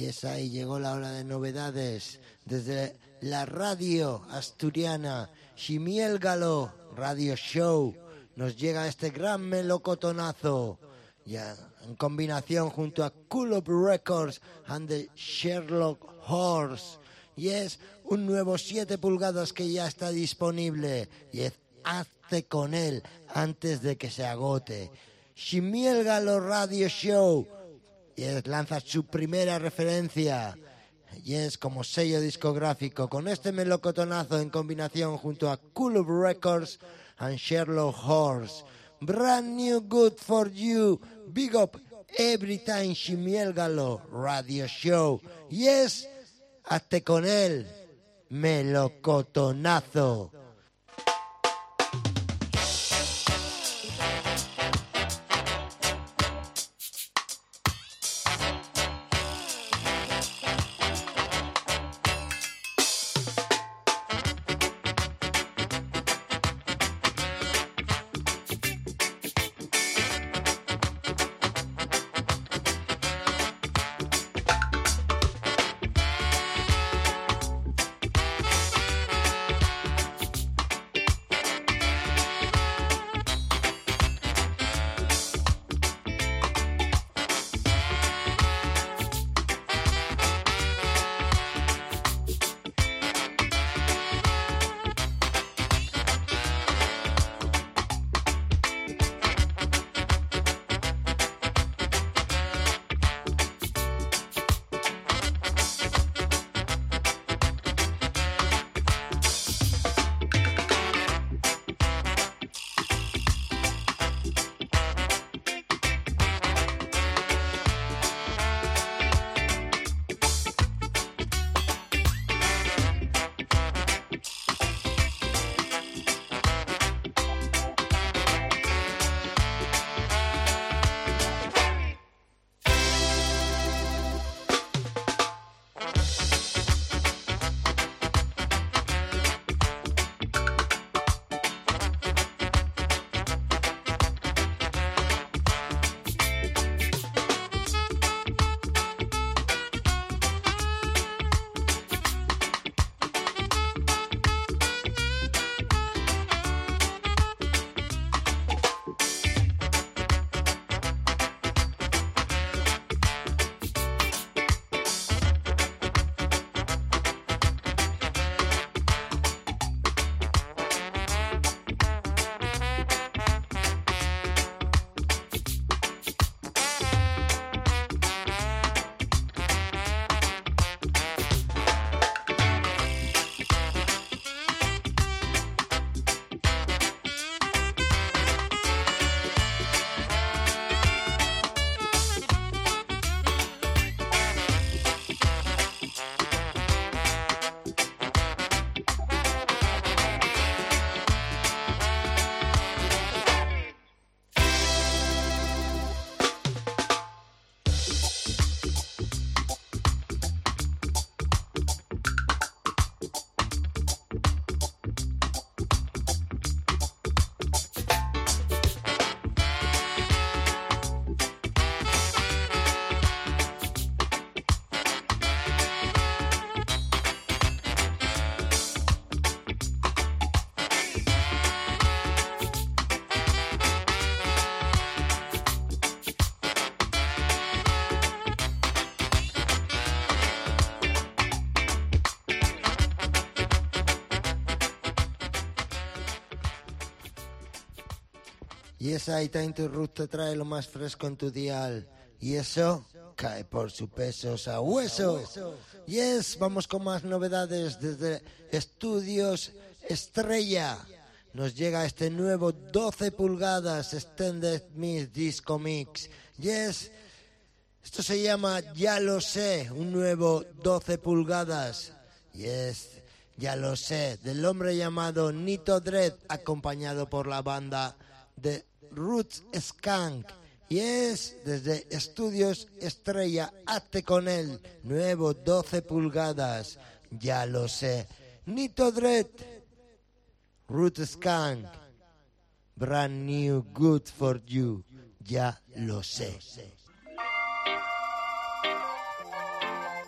Y es ahí, llegó la hora de novedades. Desde la radio asturiana, Ximiel Galo Radio Show, nos llega este gran melocotonazo. Ya, en combinación junto a Cool Up Records and the Sherlock Horse. Y es un nuevo siete pulgadas que ya está disponible. Y es Hazte con él antes de que se agote. Ximiel Galo Radio Show. Y es, lanza su primera referencia. Y es como sello discográfico. Con este melocotonazo en combinación junto a Cool Up Records and Sherlock Horse. Brand new good for you. Big up every time Ximiel Galo Radio Show. Yes, hazte con él. Melocotonazo. Y esa Time to Root te trae lo más fresco en tu dial. Y eso cae por su peso a hueso. Yes, vamos con más novedades desde Estudios Estrella. Nos llega este nuevo doce pulgadas Extended Mix Disco Mix. Yes, esto se llama Ya lo sé, un nuevo doce pulgadas. Yes, ya lo sé, del hombre llamado Nito Dread, acompañado por la banda de Roots Skank. Y es desde Estudios Estrella, hazte con él, nuevo doce pulgadas, ya lo sé. Nito Dread, Roots Skank, brand new, good for you, ya lo sé.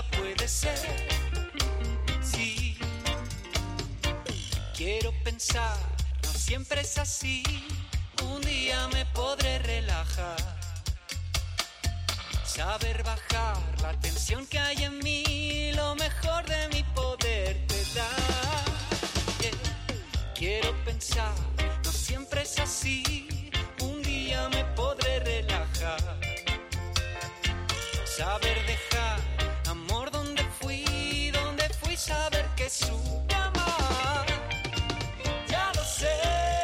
vida puede ser. Sí, quiero pensar, no siempre es así. Un día me podré relajar, saber bajar la tensión que hay en mí, lo mejor de mi poder te da. Yeah. Quiero pensar, no siempre es así. Un día me podré relajar, saber dejar amor donde fui, donde fui, saber que supe amar. Ya lo sé.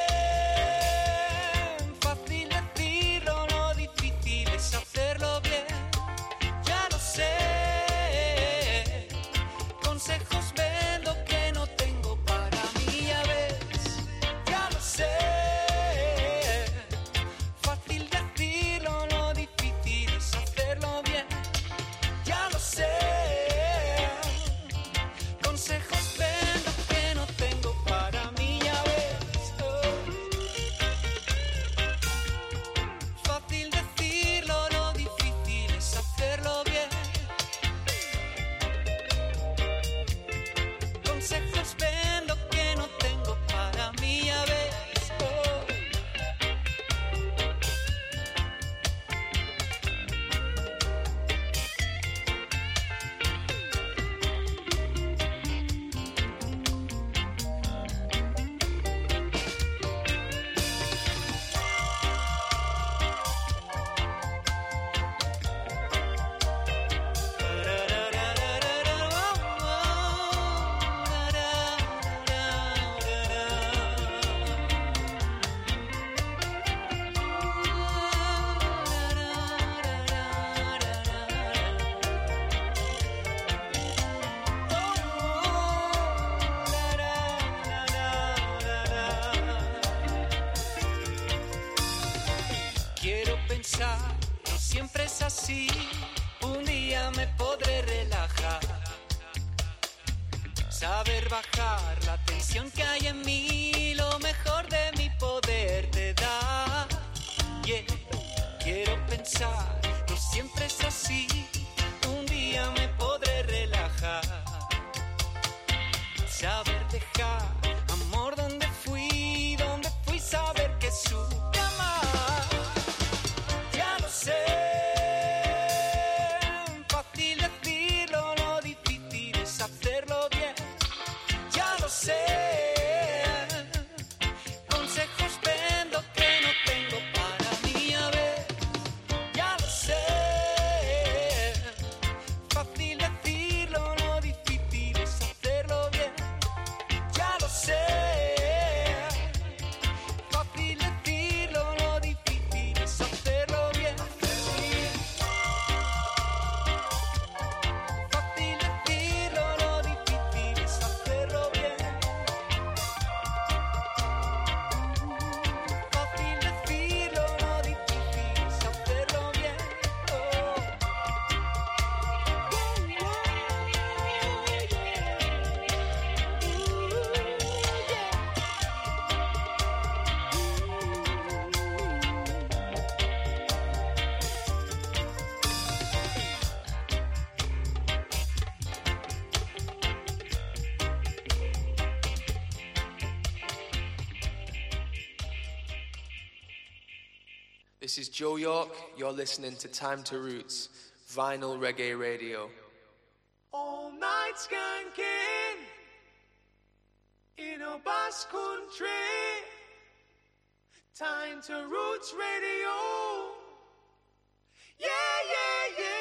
No siempre es así, un día me podré relajar, saber bajar la tensión que hay en mí, lo mejor de mi poder te da. Yeah. Quiero pensar, no siempre es así, un día me podré relajar, saber dejar amor donde fui, donde fui, saber que supe amar. Fácil decirlo, lo difícil es hacerlo bien. Ya lo sé. Consejos vendo que no tengo para mí, a ver. Ya lo sé. Fácil decirlo, lo difícil es hacerlo bien. Ya lo sé. Fácil decirlo, lo difícil es hacerlo bien. This is Joe York. You're listening to Time to Roots, Vinyl Reggae Radio. All night skanking in a bass country. Time to Roots Radio. Yeah, yeah, yeah.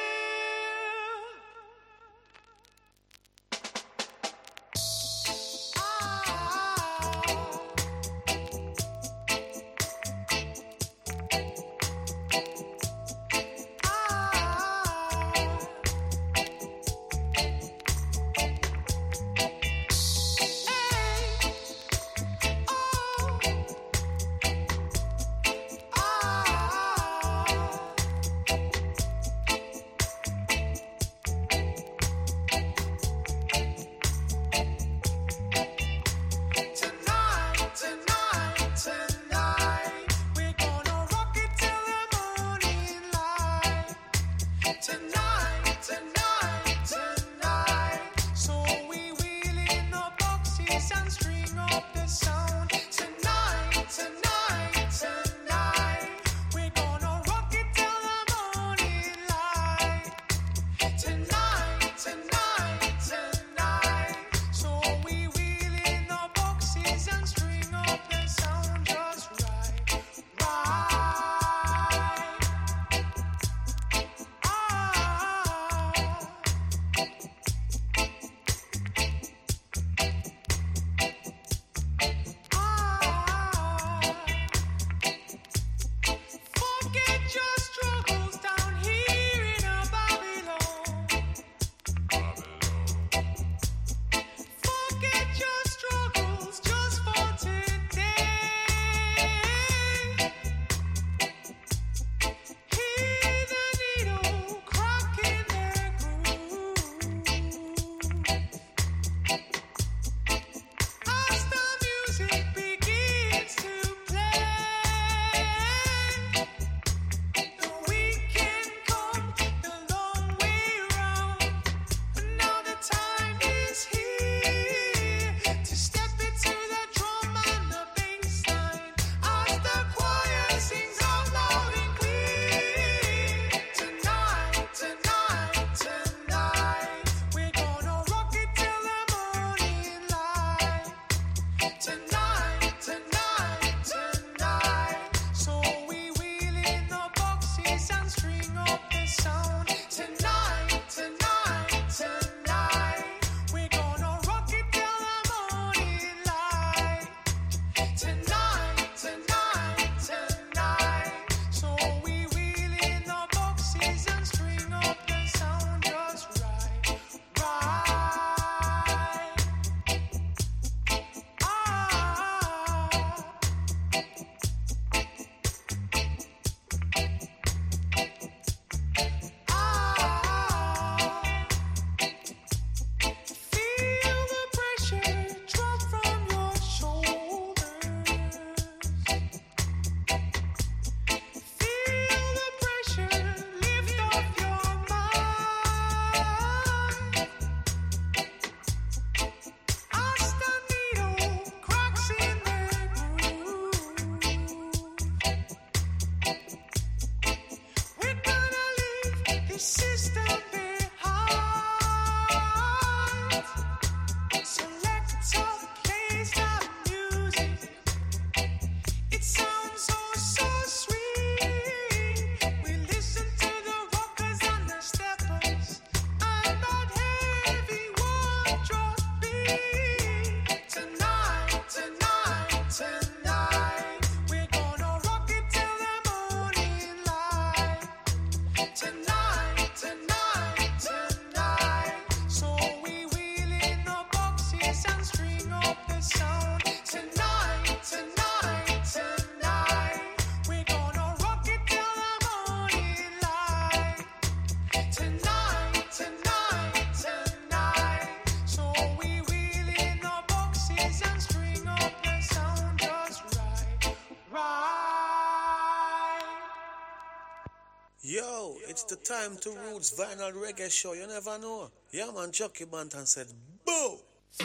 to Time to Roots Vinyl Reggae Show. You never know. Yeah, man, Chucky Banton said, boo!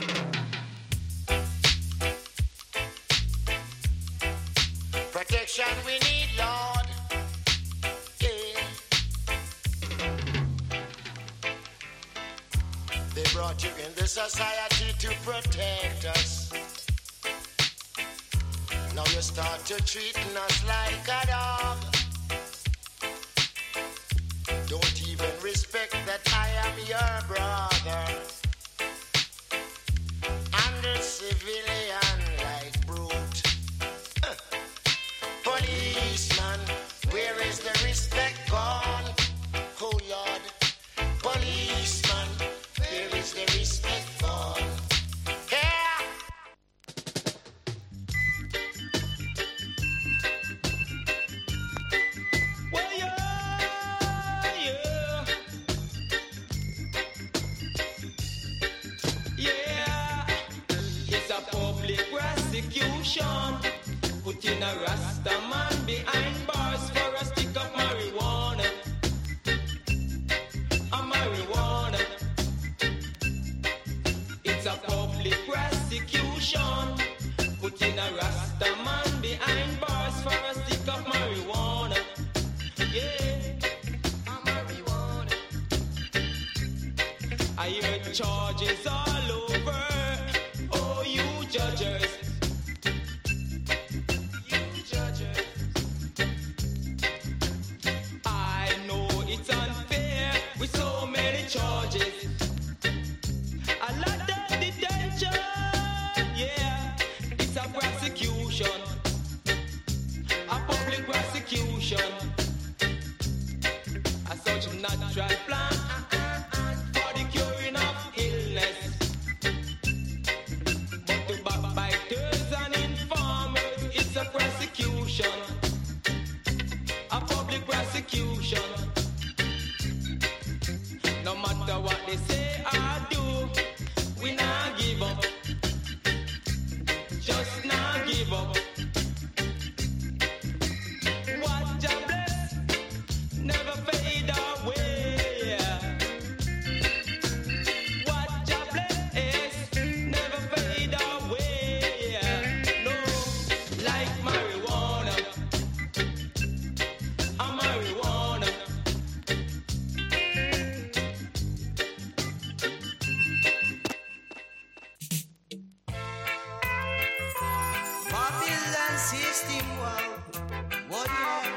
Protection we need, Lord. Yeah. They brought you in the society to protect us. Now you start to treating us like a dog. Don't even respect that I am your brother. And a civilian like brute. Huh. Policeman, where is the respect gone? Oh Lord. Policeman, where is the respect gone? Putting a Rasta man behind bars for a stick of marijuana. A marijuana. It's a public prosecution. Putting a Rasta man behind bars for a stick of marijuana. Yeah, a marijuana. I heard charges all over. Oh, you judges. Charges, a lot of detention, yeah, it's a prosecution, a public prosecution, a such natural plan for the curing of illness, but to backbiters and informers, it's a prosecution, a public prosecution. No matter what they say or do, we not give up. Just not give up. What Jah bless, never fade away. What Jah bless, never fade away. No, like marijuana, a marijuana. System, wow, what you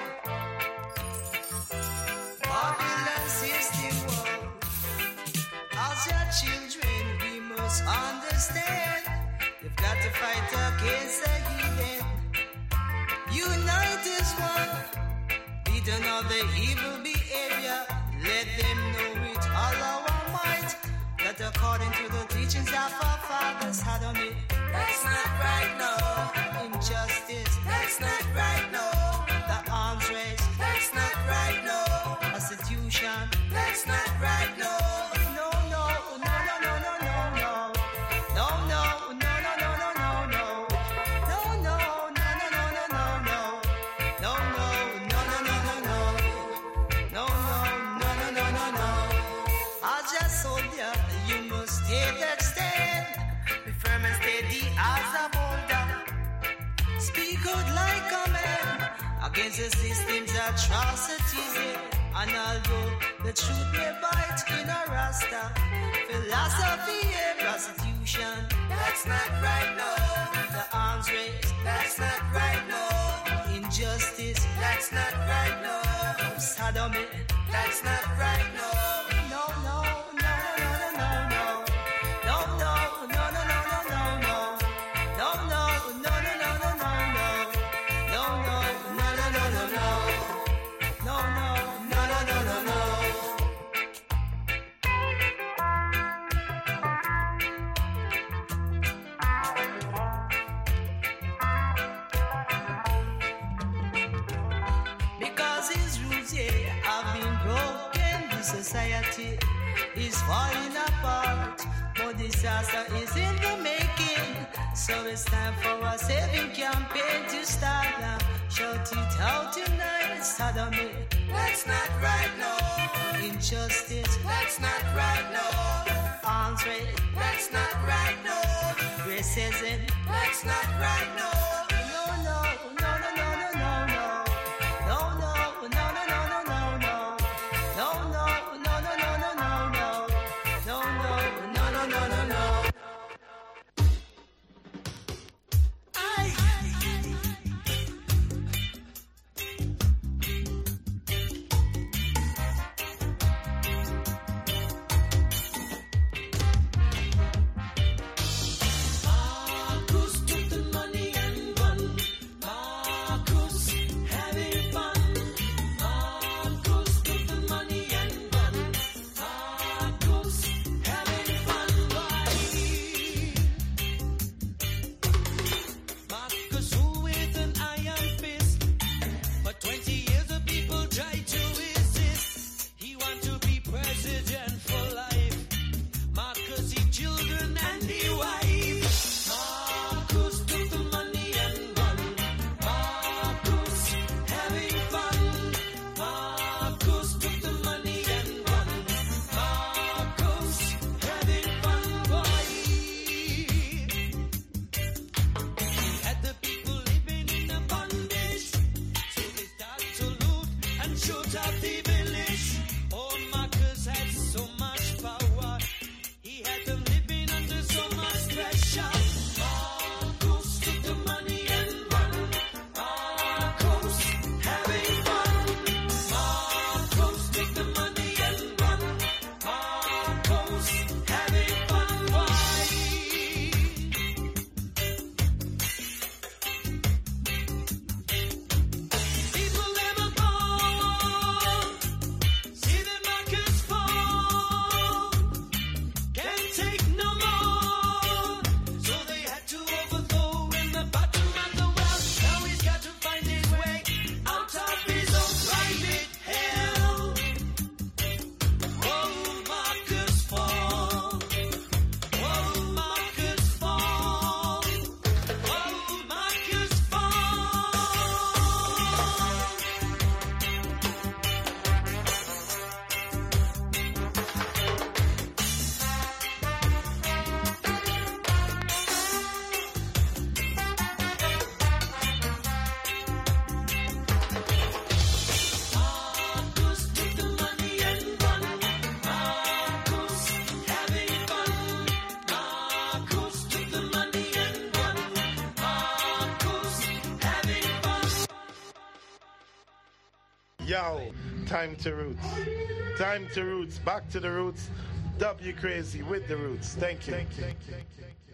Babylon system, wow. As your children, we must understand, you've got to fight against the heathen. Unite as one, beat another evil behavior. Let them know with all our might, that according to the teachings of our fathers had on it. That's not right, no. Injustice, that's not right, no. The arms race, that's not right, no. Prostitution, that's not right, no. No, no, no, no, no, no, no, no. No, no, no, no, no, no, no, no. No, no, no, no, no, no, no, no. No, no, no, no, no, no, no. No, no, no, no, no, no, no. As a soldier, you must take that stand. Be firm and steady as a boulder. Speak out like a man against the system's atrocities. Yeah. And although the truth may bite in a rasta, philosophy and prostitution, that's not right, no. The arms race, that's not right, no. Injustice, that's not right, no. Sodomy, that's not right, no. No, no, no, no, no, no, no. No, no, no, no, no, no, no, no. No, no, no, no, no, no, no, no. No, no, no, no, no, no, no. No, no, no, no, no, no, no. Because his rules, yeah, have been broken. The society is falling apart. More disaster is in the making. So it's time for a saving campaign to start now. Shout fight it out tonight. Sodomy, that's not right, no. Injustice, that's not right, no. Arms race, that's not right, no. Racism, that's not right, no. No, no, no, no, no, no, no, no. No, no, no, no, no, no, no. No, no, no, no, no, no, no, no. No, no, no, no, no, no, no. Yo, time to roots. Time to roots. Back to the roots. W Crazy with the roots. Thank you. Thank you. Thank you.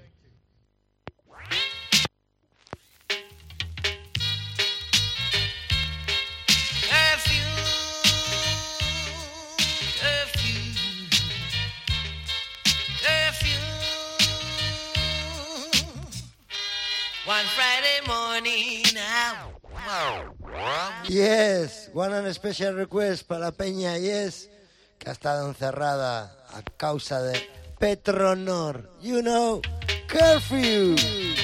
One Friday morning now. Yes, one and special request para la Peña, yes, que ha estado encerrada a causa de Petronor. You know, curfew.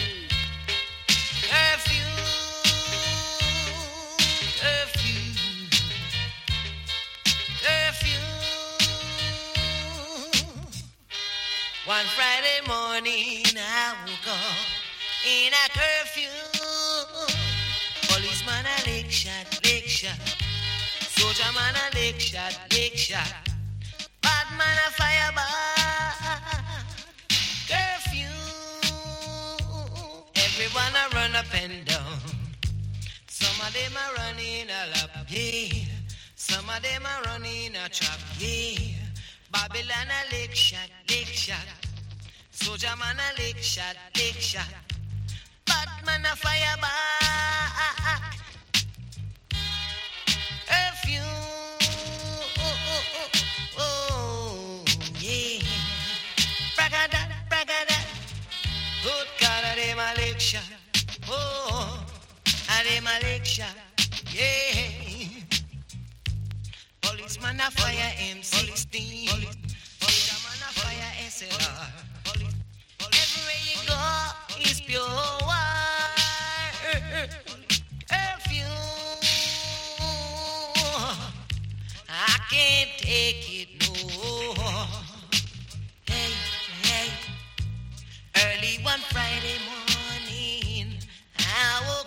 One Friday morning I woke up in a curfew. Policeman a lick shot, lick shot. Soldier man a lick shot, lick shot. Bad man a fire back. Curfew. Everyone a run up and down. Some of them a running a lap, yeah. Some of them a running a trap, yeah. Babylon a lick shot, lick shot. Soldier man a lick shot, lick shot. Bad man a fire back. Curfew. Oh, oh, oh, oh, yeah. Bragada, bragada. Good God, a dem a lick shot. Oh, a dem a lick shot. Yeah. Policeman a fire M sixteen. Policeman a fire S L R. Everywhere you go is pure war. Curfew. take it no more. Hey, hey. Early one Friday morning, I woke